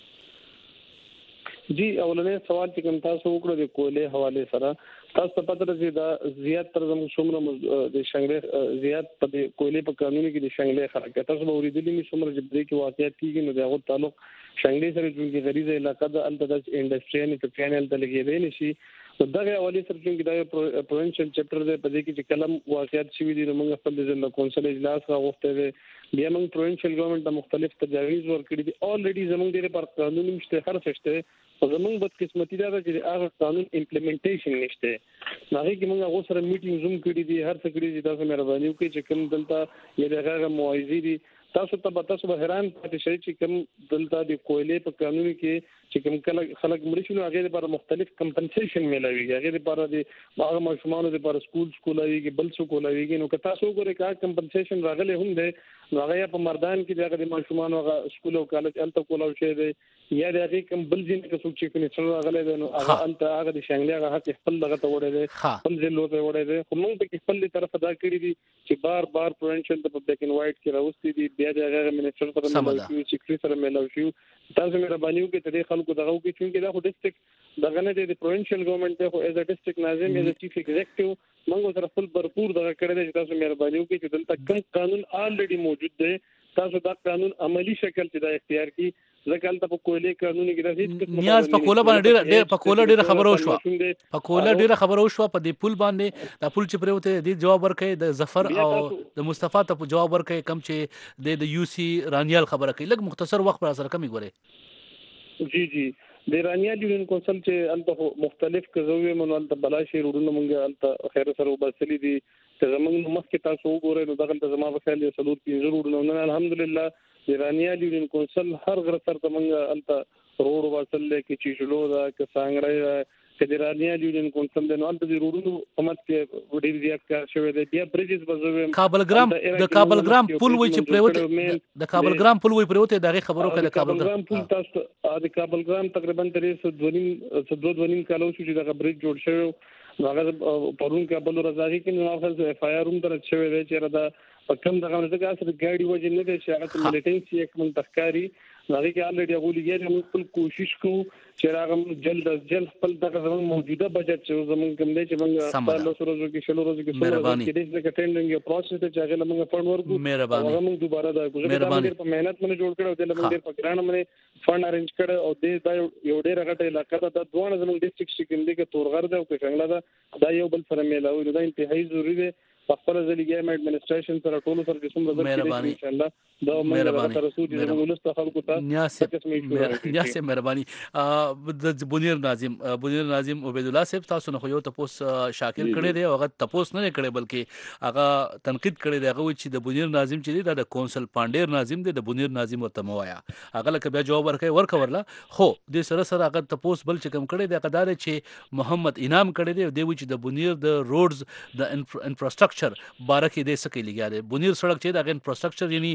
جی اولنې سوال چې کوم تاسو وکړو د کولې حواله سره تاسو ته پته راځي دا زیات تر زموږ څومره د شنګلې زیات په کولې په قانون کې د شنګلې حرکت تاسو به ورېدلې مې څومره چې کې واقعیت کیږي نو دغه تعلق شنګلې سره چې غریزه علاقه د الته د انډستریال په چینل ته لګېدل نشي. دغه حواله سره چې دا پروینشل چپټر دی په دې کې چې کلم واقعیت شوی دي نو موږ خپل د ضلع کونسل اجلاس راغوښته دي. بیا موږ پروینشل ګورنمنت ته مختلف تجاویز ورکړي دي. الریډي زموږ ډېر پر قانون مشته هر څه شته خو زموږ بدقسمتي دا ده چې هغه قانون امپلیمنټیشن نشته. هغه کې موږ هغه سره میټینګ زوم کړی دي هر څه کړی دي. تاسو مهرباني وکړئ چې کوم دلته یا دغه موعظې دي تاسو ته تاسو به حیران پاتې شئ چې کوم دلته د کویلې په قانون کې چې کوم کله خلک مړ شي نو هغه لپاره مختلف کمپنسیشن ملوي. هغه لپاره د هغه ماشومانو لپاره سکول سکولایي بل څه کولایي نو که تاسو وګورئ کا کمپنسیشن راغلی هم دی نو هغه په مردان کې دغه د ماشومانو هغه سکول او کالج الته کولاو شي دی یا دغه کوم بل ځین کې څوک چې کني څو راغلی دی نو هغه الته هغه د شنګلې هغه حق خپل دغه ته وړي دی خپل ځل لوته وړي دی. خو موږ په خپل طرف ادا کړی دي چې بار بار پروینشل د بلیک اینڈ وایټ کې راوستي دي. بیا دغه منسټر سره ملاوي چې کلی سره ملاوي تاسو مهرباني وکړئ چې خلکو دغه وکړي چې دا خو ډیسټریکټ دغه نه دی پروینشل ګورنمنت ته خو ایز ا ډیسټریکټ ناظم ایز ا چیف ایگزیکټیو موږ سره خپل भरपूर دغه کړی دی چې تاسو مهرباني وکړئ چې دلته کوم قانون الریډي موجود دی تاسو دا قانون عملی شکل چې دا اختیار کی ځکه تل په کویلې قانون کې راځي. نیاز په کوله باندې ډېر ډېر په کوله ډېر خبرو شو په کوله ډېر خبرو شو په دې پول باندې دا پول چې پروته دې جواب ورکړي د ظفر او د مصطفی ته جواب ورکړي کم چې د یو سی رانیال خبره کوي لږ مختصر وخت پر سره کمی ګوره. جی جی د رانیال یونین کونسل چې الته مختلف کزوې مونږ الته بلاشي روډونه مونږ الته خیر سره وباسلې دي چې زمونږ مخکې تاسو وګورئ نو دغه ته زما په خیال یو سلور پنځه روډونه نن الحمدلله د رانیال یونین کونسل هر غره سره ته مونږ الته روډ وباسلې کې چې شلو دا که څنګه چې د رانیال یونین کونسل د نو الته د روډونو په مت کې وړي زیات کار شوی دی. بیا بریجز بزوي کابل ګرام د کابل ګرام پول وای چې پروت د کابل ګرام پول وای پروت دغه خبرو کړه کابل ګرام پول تاسو د کابل ګرام تقریبا ترې دوه دوه دوه نیم کالو چې دغه بریج جوړ شوی هغه پرون کابل رضاغي کې نو هغه اف آی آر هم درته شوی دی چې را د کم دغه دغه اصل ګاډي وجه نه دی چې هغه ملټنسي یک من تخکاری هغه کې الریډي هغه لګي موږ خپل کوشش کوو چې هغه جلد از جلد خپل دغه زموږ موجوده بجټ چې زموږ کوم دی چې موږ په لاسو روزو کې شلو روزو کې څو کې د دې کټینډینګ یو پروسس ته چې هغه موږ فند ورکو هغه موږ دوباره دا کوو چې په مهنت باندې جوړ کړو د موږ ډېر په ګران باندې فند ارینج کړو او د دا یو ډېر غټه علاقه ده د دوه زموږ ډیسټریکټ چې کوم دی کې تورغر ده او څنګه ده دا یو بل سره میلاوي دا انتهایی ضروری دی. خپل ځلګي م ایڈمنسټریشن سره ټول سره قسم رضا کړي ان شاء الله دا موږ تر رسول دي ولست خلکو ته نیاسه مهرباني. د بونیر ناظم بونیر ناظم عبید الله صاحب تاسو نه یو تپوس شاکر کړي دی هغه تپوس نه کړي بلکې هغه تنقید کړي دی هغه چې د بونیر ناظم چې دی د کونسل پاندیر ناظم دی د بونیر ناظم ورته موایا هغه لکه بیا جواب ورکړي ورکورلا خو د سره سره هغه تپوس بل چې کم کړي دی قدار چې محمد انعام کړي دی دی چې د بونیر د روډز د انفراستراکچر بارکه دې سکه لګیا دی بونیر سړک چې د انفراستراکچر یعنی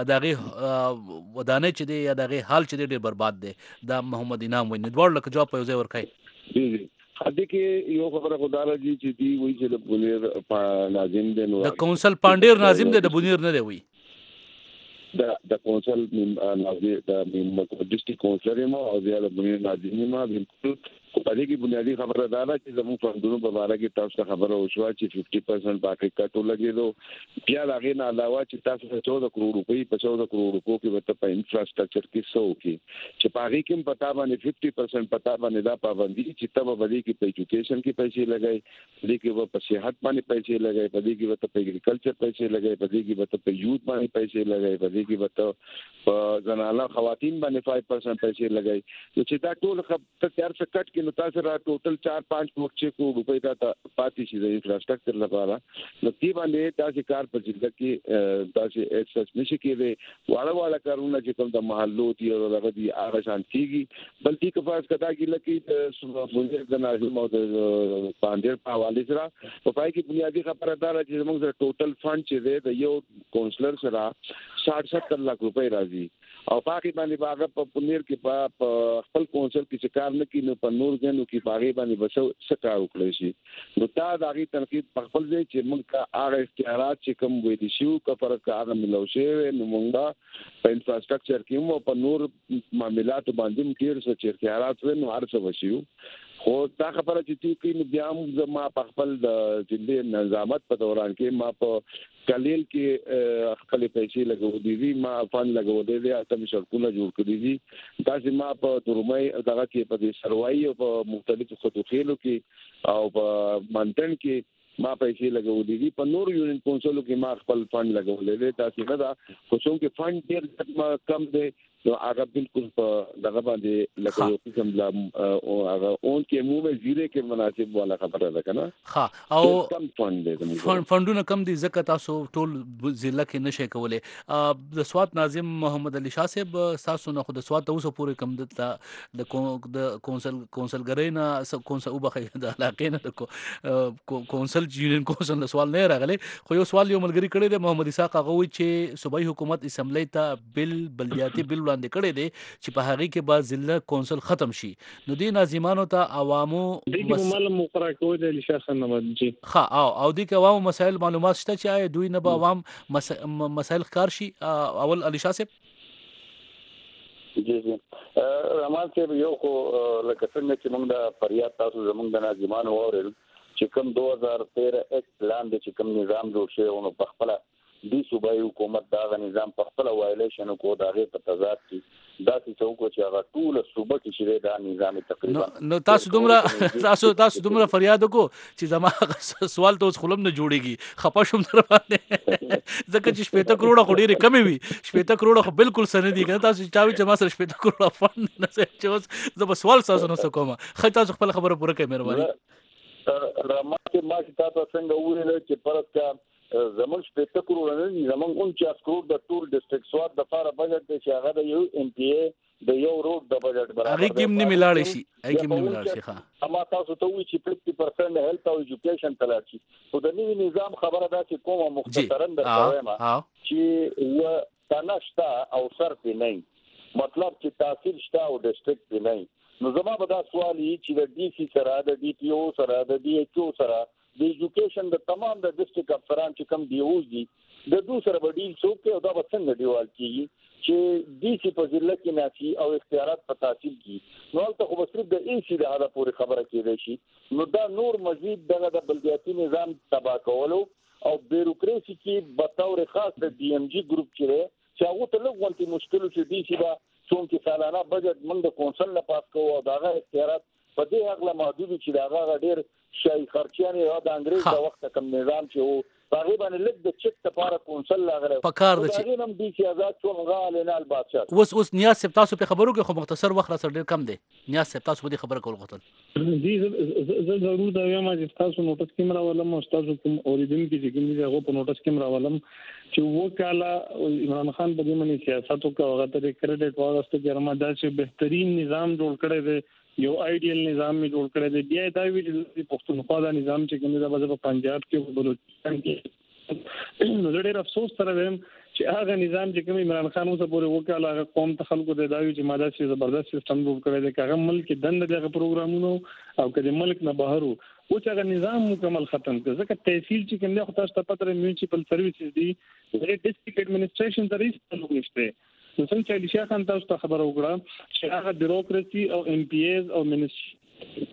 دغه ودانه چې دی یا دغه حال چې دی ډېر برباد دی دا محمد انعام وایي ندوړ لکه جواب په ځای ورکړي. جی جی هدي کې یو خبره خدای راځي چې دی وایي چې د بونیر ناظم دی نو د کونسل پاندیر ناظم دی د بونیر نه دی وایي د د کونسل نازي د ډیسټریکټ کونسلر ما او د بنیاد نازي ما بالکل په دې کې بنیادی خبره ده چې زموږ فندونو په اړه کې تاسو ته خبره وشوه چې پنځه پرسنټ باقي کټو لګیدو بیا هغه نه علاوه چې تاسو ته چودہ کروڑ روپۍ په چودہ کروڑ روپو کې وته په انفراستراکچر کې سو کې چې پاغي کې پتا باندې پنځه پرسنټ پتا باندې دا پابندي چې تب باندې کې په ایجوکیشن کې پیسې لګای دې کې و په صحت باندې پیسې لګای په دې کې وته په اګریکلچر پیسې لګای په دې کې وته په یوت باندې پیسې لګای په دې کې وته په زنانه خواتین باندې پنځه پرسنټ پیسې لګای چې دا ټول خپل تیار څه کټ کې نو تاسو را ټوټل چار پنځه کروڑ کو روپۍ دا پاتې شي د انفراستراکچر لپاره نو دی باندې تاسو کار په ځل کې تاسو اکسس نشي کېږي واړه واړه کارونه چې کوم د محلو دی او هغه دی هغه شانتيږي بلکې کفاس کدا کې لکه د د ناظم او د پاندر په حواله سره په پای کې بنیادی خبره ده چې موږ د ټوټل فند چې دی د یو کونسلر سره شاړ ستر لک روپۍ راځي او پاکي باندې باغ په پنیر کې په خپل کونسل کې کار نه کینو په نور غنو کې باغې باندې بسو سکار وکړي شي نو تا دغه تنقید په خپل ځای چې موږ کا هغه اختیارات چې کوم وې دي شو کا فرق هغه ملو شي نو موږ په انفراستراکچر کې مو په نور معاملات باندې ډیر څه اختیارات ونه ارڅ وشيو خو دا خبره چې تی کې بیا موږ ما په خپل د ځلې نظامت په دوران کې ما په کلیل کې خپل پیسې لګو دي ما فن لګو دي اته شرکونه جوړ کړی دي دا چې ما په ترمای دغه کې په سروای او په مختلفو خطوخېلو کې او په منتن کې ما پیسې لګو دي په نور یونین کونسلو کې ما خپل فن لګولې دي تاسو نه دا خو څنګه فن ډیر کم دي نو هغه بالکل په دغه باندې لکه یو قسم لا او هغه اون کې مو به زیره کې مناسب والا خبره ده کنه ها او کم فند دي فندونه کم دي ځکه تاسو ټول ضلع کې نشي کولای د سواد ناظم محمد علي شاه صاحب تاسو نه خو د سواد اوسه پورې کم د د کونسل کونسلګرۍ نه کونسل او بخې د علاقې نه کونسل یونین کونسل د سوال نه راغلي خو یو سوال یو ملګری کړی د محمد اسحاق هغه وی چې صوبایي حکومت اسمبلی ته بل بلدیاتي بل وړاندې کړی دی چې په هغه کې بعد ضلع کونسل ختم شي نو دی ناظمانو ته عوامو دغه معلومه مقرره کوي د لشاخه نمدجی ها او او د عوامو مسائل معلومات شته چې آیا دوی نه به عوام مسائل ښکار شي اول علي شاه صاحب جی جی رحمان صاحب یو خو لکه څنګه چې موږ د فریاد تاسو زموږ د ناظمانو اورل چې کوم دوه هزار تیرہ اکټ لاندې چې کوم نظام جوړ شوی او په خپل دی صوبایي حکومت دا نظام په خپل وایلیشن کو دا غي په تضاد کې دا چې څوک چې هغه ټول صوبه کې شری دا نظام تقریبا نو تاسو دومره تاسو تاسو دومره فریاد وکړو چې زما سوال ته خلم نه جوړيږي خپه شوم در باندې ځکه چې شپږ کروڑه خوري کمی وي شپږ کروڑه خو بالکل سندي کنه تاسو چاوي چې ما سره شپږ کروڑه فند نه چې زه به سوال تاسو نه کوم خو تاسو خپل خبره پوره کړئ مهرباني رحمت ما چې تاسو څنګه وویل چې پرته زمون شپږ کروڑ نه زمون انچاس کروڑ د ټول ډیسټریکټ سواد د لپاره بجټ دی چې هغه د یو ام پی ای د یو روډ د بجټ برابر هغه کې نه ملاړ شي هغه کې نه ملاړ شي ها اما تاسو ته وی چې پنځه پرسنټ هیلث او ایجوکیشن تلل شي خو د نوي نظام خبره ده چې کومه مختصرا درته چې و تنشتا او صرف نه مطلب چې تحصیل شته او ډیسټریکټ نه نو زما به دا سوال یي چې د ډي سي سره د ډي پی او سره د ډي ایچ او سره د ایجوکیشن د تمام د ډیسټریکټ افسران چې کم دی اوس دي د دوسر بدیل څوک او دا څنګه دیوال کیږي چې ډي سي په ضلع کې ناسي او اختیارات په تحصیل کې نو ته خو صرف د ای سي د هغه پورې خبره کېږي شي نو دا نور مزید دغه د بلدیاتي نظام تبا کولو او بیروکراسي کې به تور خاص د ډي ام جی ګروپ چې چې هغه ته لږ ونتي مشکل چې ډي سي با څومره سالانه بجټ موږ د کونسل نه پاس کوو او داغه اختیارات په دې هغه محدود چې داغه ډېر شای خرچيانه او د انګريز د وخت کم نظام چې وو هغه باندې لږ د چک لپاره کونسل لاغره پکار دي چې نن دي چې آزاد شو غاله نه البادشاه اوس اوس نیاز سپ تاسو په خبرو کې خو مختصر وخت سره ډېر کم دی نیاز سپ تاسو په خبره کول غوښتل دي زه ضرور دا یم چې تاسو نوټس کې مراولم او تاسو کوم اوریدونکو چې کوم دي هغه په نوټس کې مراولم چې وکاله عمران خان په دې باندې سیاست او هغه ته کریډټ واغسته چې رمضان چې بهترین نظام جوړ کړی دی یو آیډیل نظام می جوړ کړی دی بیا دا وی چې پښتونخوا دا نظام چې کوم دا په پنجاب کې بلوچستان کې نو ډېر افسوس سره ویم چې هغه نظام چې کوم عمران خان اوسه پورې وکړ هغه قوم ته خلکو د دایو چې ماده سي زبردست سیستم جوړ کړی دی هغه ملک دند دغه پروګرامونو او کله ملک نه بهرو او چې هغه نظام مکمل ختم کړ ځکه تحصیل چې کوم دی خو تاسو ته پته میونسپل سرویسز دي د ډیسټریکټ اډمنسټریشن ته هیڅ تعلق نشته نو څنګه چې علی شاه خان تاسو ته خبر وکړه چې هغه بیوروکراسي او ام پی ایز او منیسټری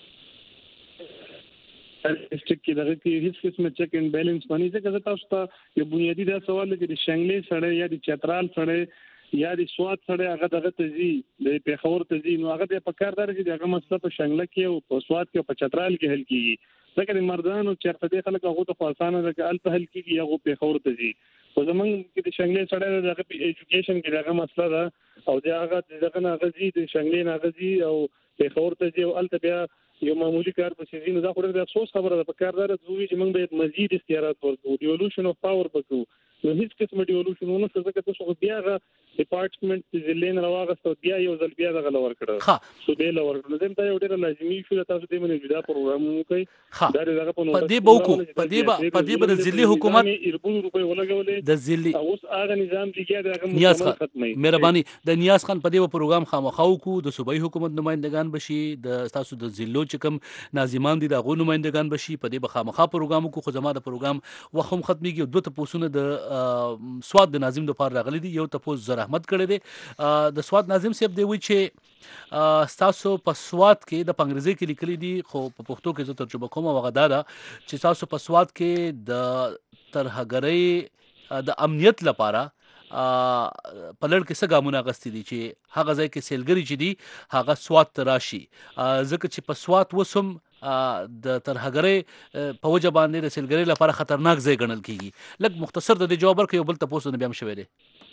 ډیسټریکټ کې دغه کې هیڅ قسمه چیک اینڈ بیلنس باندې ځکه تاسو ته یو بنیادی دا سوال دی چې شنګلې سره یا د چترال سره یا د سواد سره هغه دغه تزي د پیښور تزي نو هغه د پکار دار چې دغه مسله په شنګله کې او په سواد کې او په چترال کې حل کیږي ځکه د مردانو چرته د خلک هغه ته خاصانه ده چې ال په حل کیږي هغه پیښور تزي خو زمونږ کې د شنګلې سره دغه ایجوکیشن کې دغه مسله ده او دغه دغه ناغزي د شنګلې ناغزي او پیښور تزي او ال ته بیا یو معمولی کار په سیزینو دا خو د افسوس خبره ده په کار دار دوی چې موږ به مزید اختیارات ورکړو ډیولوشن اف پاور وکړو نو هیڅ قسم ډیولوشن ونه څه ځکه تاسو بیا غا ډپارټمنټ چې لین راوغستو بیا یو ځل بیا دغه لور کړو سو به لور کړو زم ته یو ډیر لازمي شو تاسو دې منې جدا پروګرام کوي دا دغه په نو په دې بوکو په دې په دې د ځلي حکومت اربون روپے ولګولې د ځلي اوس هغه نظام دیګه دغه مکمل ختمي مهرباني د نیاز خان په دې پروګرام خامخاو کو د صوبایي حکومت نمائندگان بشي د تاسو د ځلو چکم ناظمان دي د غو نمائندگان بشي په دې بخامخا پروګرام کو خو زما د پروګرام وخم ختميږي دوه تاسو د سواد د ناظم د پاره راغلي دي یو تاسو زحمت کړی دي د سواد ناظم صاحب دی وی چې تاسو په سواد کې د انګریزي کې لیکلي دي خو په پښتو کې زه ترجمه کوم وغدا ده چې تاسو په سواد کې د ترهګرۍ د امنیت لپاره پلړ کې څه ګامونه غستې دي چې هغه ځای کې سیلګری چې دي هغه سواد تراشي ځکه چې په سواد وسم د ترهګرۍ په وجه باندې د سیلګری لپاره خطرناک ځای ګڼل کیږي لکه مختصر د جواب ورکړ یو بل تاسو نه بیا هم شوی دی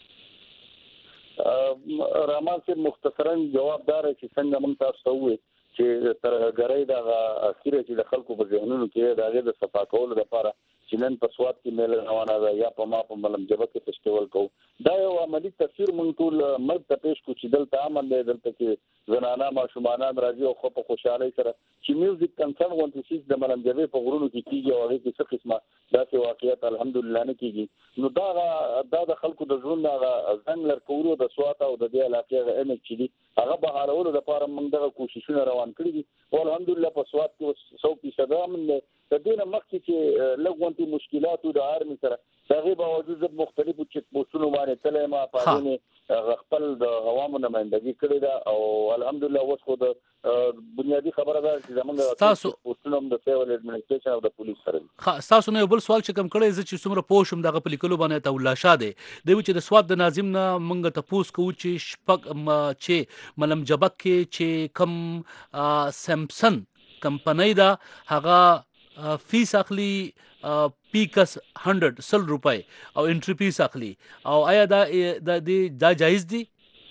رامان سے مختصرا جوابدار چې څنګه موږ تاسو وې چې ترهګرۍ د اخیره چې د خلکو په ذهنونو کې دغه د صفا کولو لپاره چې نن په سواد کې میله روانه ده یا په ما په ملم جبه کې فیسټیوال کوو دا یو عملی تصویر مونږ ټول مرګ ته پیش کو چې دلته عمل دی دلته کې زنانه ماشومان راځي او خو په خوشحالۍ سره چې میوزیک کنسرت وانت سیس د ملم جبه په غرونو کې کیږي او هغه کې څه قسمه داسې واقعیت الحمدلله نه کیږي نو دا دا د خلکو د ژوند هغه څنګه لر کورو د سواد او د دې علاقې غو چې دي هغه بهارولو لپاره موږ دغه کوششونه روان کړی دي او الحمدلله په سواد کې سو فیصد امن د دې نه مخکې چې لږونتي مشکلاتو د آرمي سره دغه باوجود مختلفو چک پوسټونو باندې تلې ما پاره خپل د عوامو نمائندګي کړې ده او الحمدلله اوس خو د بنیادی خبره ده چې زمونږ تاسو پوسټونو د سیول اډمنسټریشن او د پولیس سره ها تاسو نه بل سوال چې کوم کړی ز چې څومره پوښم دغه پلیکلو باندې ته الله شاده دی چې د سواد د ناظم نه مونږ ته پوس کوو چې شپږ چې ملم جبک کې چې کم سامسن کمپنۍ دا هغه فیس اخلي پیکس هندرد سل روپۍ او انټری فیس اخلي او آیا دا دا جایز دی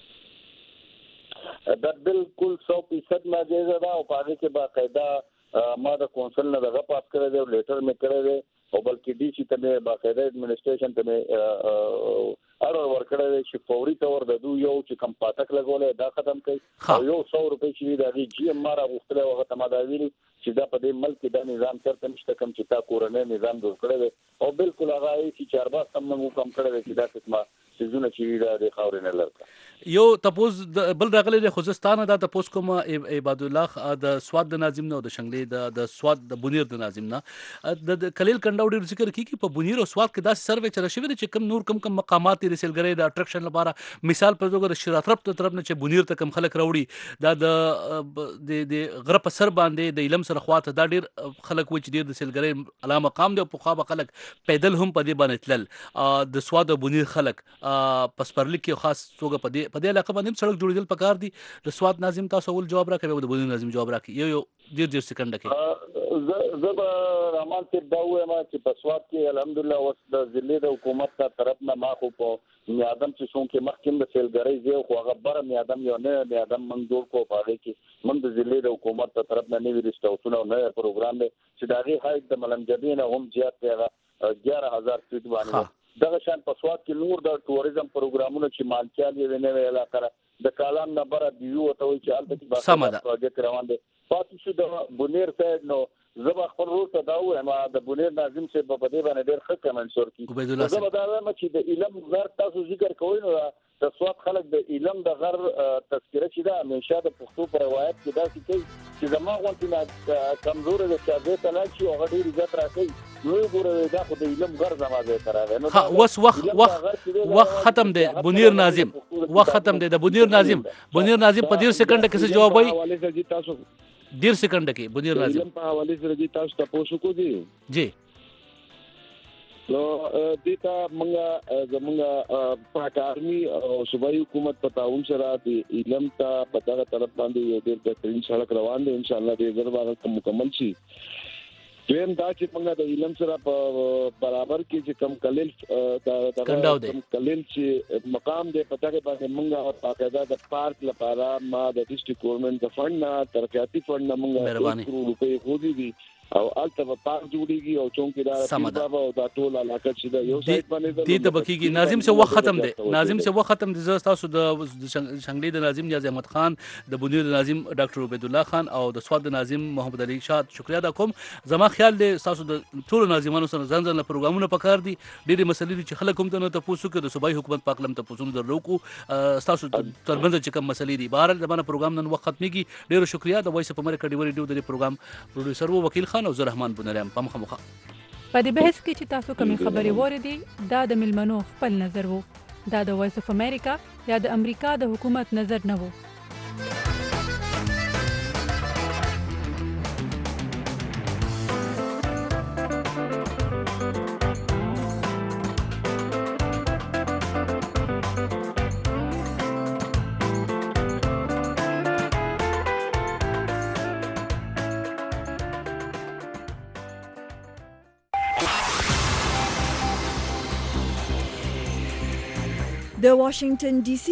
دا بالکل سو فیصد ناجیز ده او په هغه کې باقاعده ما د کونسل نه دغه پاس کړی دی لیټر مې کړی دی او بلکې ډي سي ته مې باقاعده اډمنسټریشن ته مې ارور ورکړی دی چې فوري تور د دوی یو چې کم پاتک لګولې دا ختم کړي او یو سو روپۍ چې دا دی جی ام آر غوښتل او هغه تماداویلی چې دا په دې ملک کې دا نظام چرته نشته کوم چې تا کورنۍ نظام جوړ کړی دی او بالکل هغه چې چارباز سم موږ کم کړی دی چې دا قسمه سيزونه چې دا د خاورې نه لرته یو تپوز بل راغلی د خوزستان دا تپوز کوم عباد الله د سواد د ناظم نه او د شنګلې د د سواد د بنیر د ناظم نه د کلیل کنډاو ډیر ذکر کی په بنیر او سواد کې دا سروې چر شوی چې کم نور کم کم مقامات د سیلګری د اټریکشن لپاره مثال پر توګه د شراطرف ته طرف نه چې بنیر ته کم خلک راوړي دا د د غرب سر باندې د علم سره خواته دا ډیر خلک و چې ډیر د سیلګری علامه مقام دی په خوا خلک پیدل هم په دې باندې تلل د سواد او بنیر خلک پسپرلی کې خاص توګه په دې په دې علاقه باندې سړک جوړیدل پکار دي د سواد ناظم تاسو ول جواب راکوي او د بنیر ناظم جواب راکوي یو یو ډیر ډیر سکند کې زه به رحمان ته دا وایم چې په سواد کې الحمدلله اوس د ضلع د حکومت تر طرف نه ما خو په میادم چې څون کې مخکې د سیلګری زیو خو هغه بر میادم یو نه میادم من جوړ کو پاره کې من د ضلع د حکومت تر طرف نه نیو ریسټاوټونه او نه پروګرام دی چې داغي هایت د ملم جبین هم زیات دی اګیاره هزار فیټ باندې دغه شان په سواد کې نور د ټوریزم پروګرامونو چې مالکیال یې نه ویلا کړه د کالام نمبر دیو ته وي چې البته په پروژیکټ روان دي پاتې شو د بونیر سایډ نو زبا خپل ورته دا وایم د بونیر ناظم چې په دې باندې ډېر ښه کمنټ ورکړي زبا دا وایم چې د علم غر تاسو ذکر کوئ نو د سواد خلک د علم د غر تذکره چې دا همیشه د پښتو په روایت کې دا چې زما غونډه نه کمزور ده چې زه تلل شي او غډیر عزت راکړي نو ګوره دا خو د علم غر زما زه تراغه نو وس وخت وخت وخت ختم دی بونیر ناظم وخت ختم دی د بونیر ناظم بونیر ناظم په ډیر سکند کې څه جواب وایي تاسو ډیر سکند کې بونیر ناظم علم په حواله سره دي تاسو تاسو کو دي جی نو دیتا منګه زمونږه پاک آرمي او صوبایي حکومت په تعاون سره د علم ته په دغه طرف باندې یو ډېر بهترین سړک روان دی ان شاء الله دې زرباره مکمل شي دویم دا چې موږ د علم سره په برابر کې چې کم کلیل دا کم کلیل چې مقام دی په دغه باندې موږ باقاعده د پارک لپاره ما د ډیسټریکټ ګورنمنت د فند نه ترقیاتي فند نه موږ ډېر روپۍ خو دي او الته په پارک جوړیږي او چونکیدار بابا او دا ټول علاقه چې دا یو سایت باندې دي د بکیږي ناظم سے وخت ختم دي ناظم سے وخت ختم دي تاسو د شنګلي د ناظم نیاز احمد خان د بونیر د ناظم ډاکټر عبید الله خان او د سواد د ناظم محمد علي شاه شکریا دا کوم زما خیال دی تاسو د ټول ناظمانو سره ځان ځان پروګرامونه پکار دي ډېرې مسلې چې خلک هم ته تاسو کې د صوبایي حکومت پاکلم ته پوسونه درلو کو تاسو ترمنځ چې کوم مسلې دي بهر د باندې پروګرام نن وخت ختميږي ډېر شکریا د وایس اف امریکا ډیوري ډیو د پروګرام پروډوسر وو وکیل خان او زه رحمان بنرم په مخه په دې بحث کې چې تاسو کومې خبرې وریدي دا د ملمنو خپل نظر وو دا د وایس اف امریکا یا د امریکا د حکومت نظر نه وو د واشنگټن ډي سي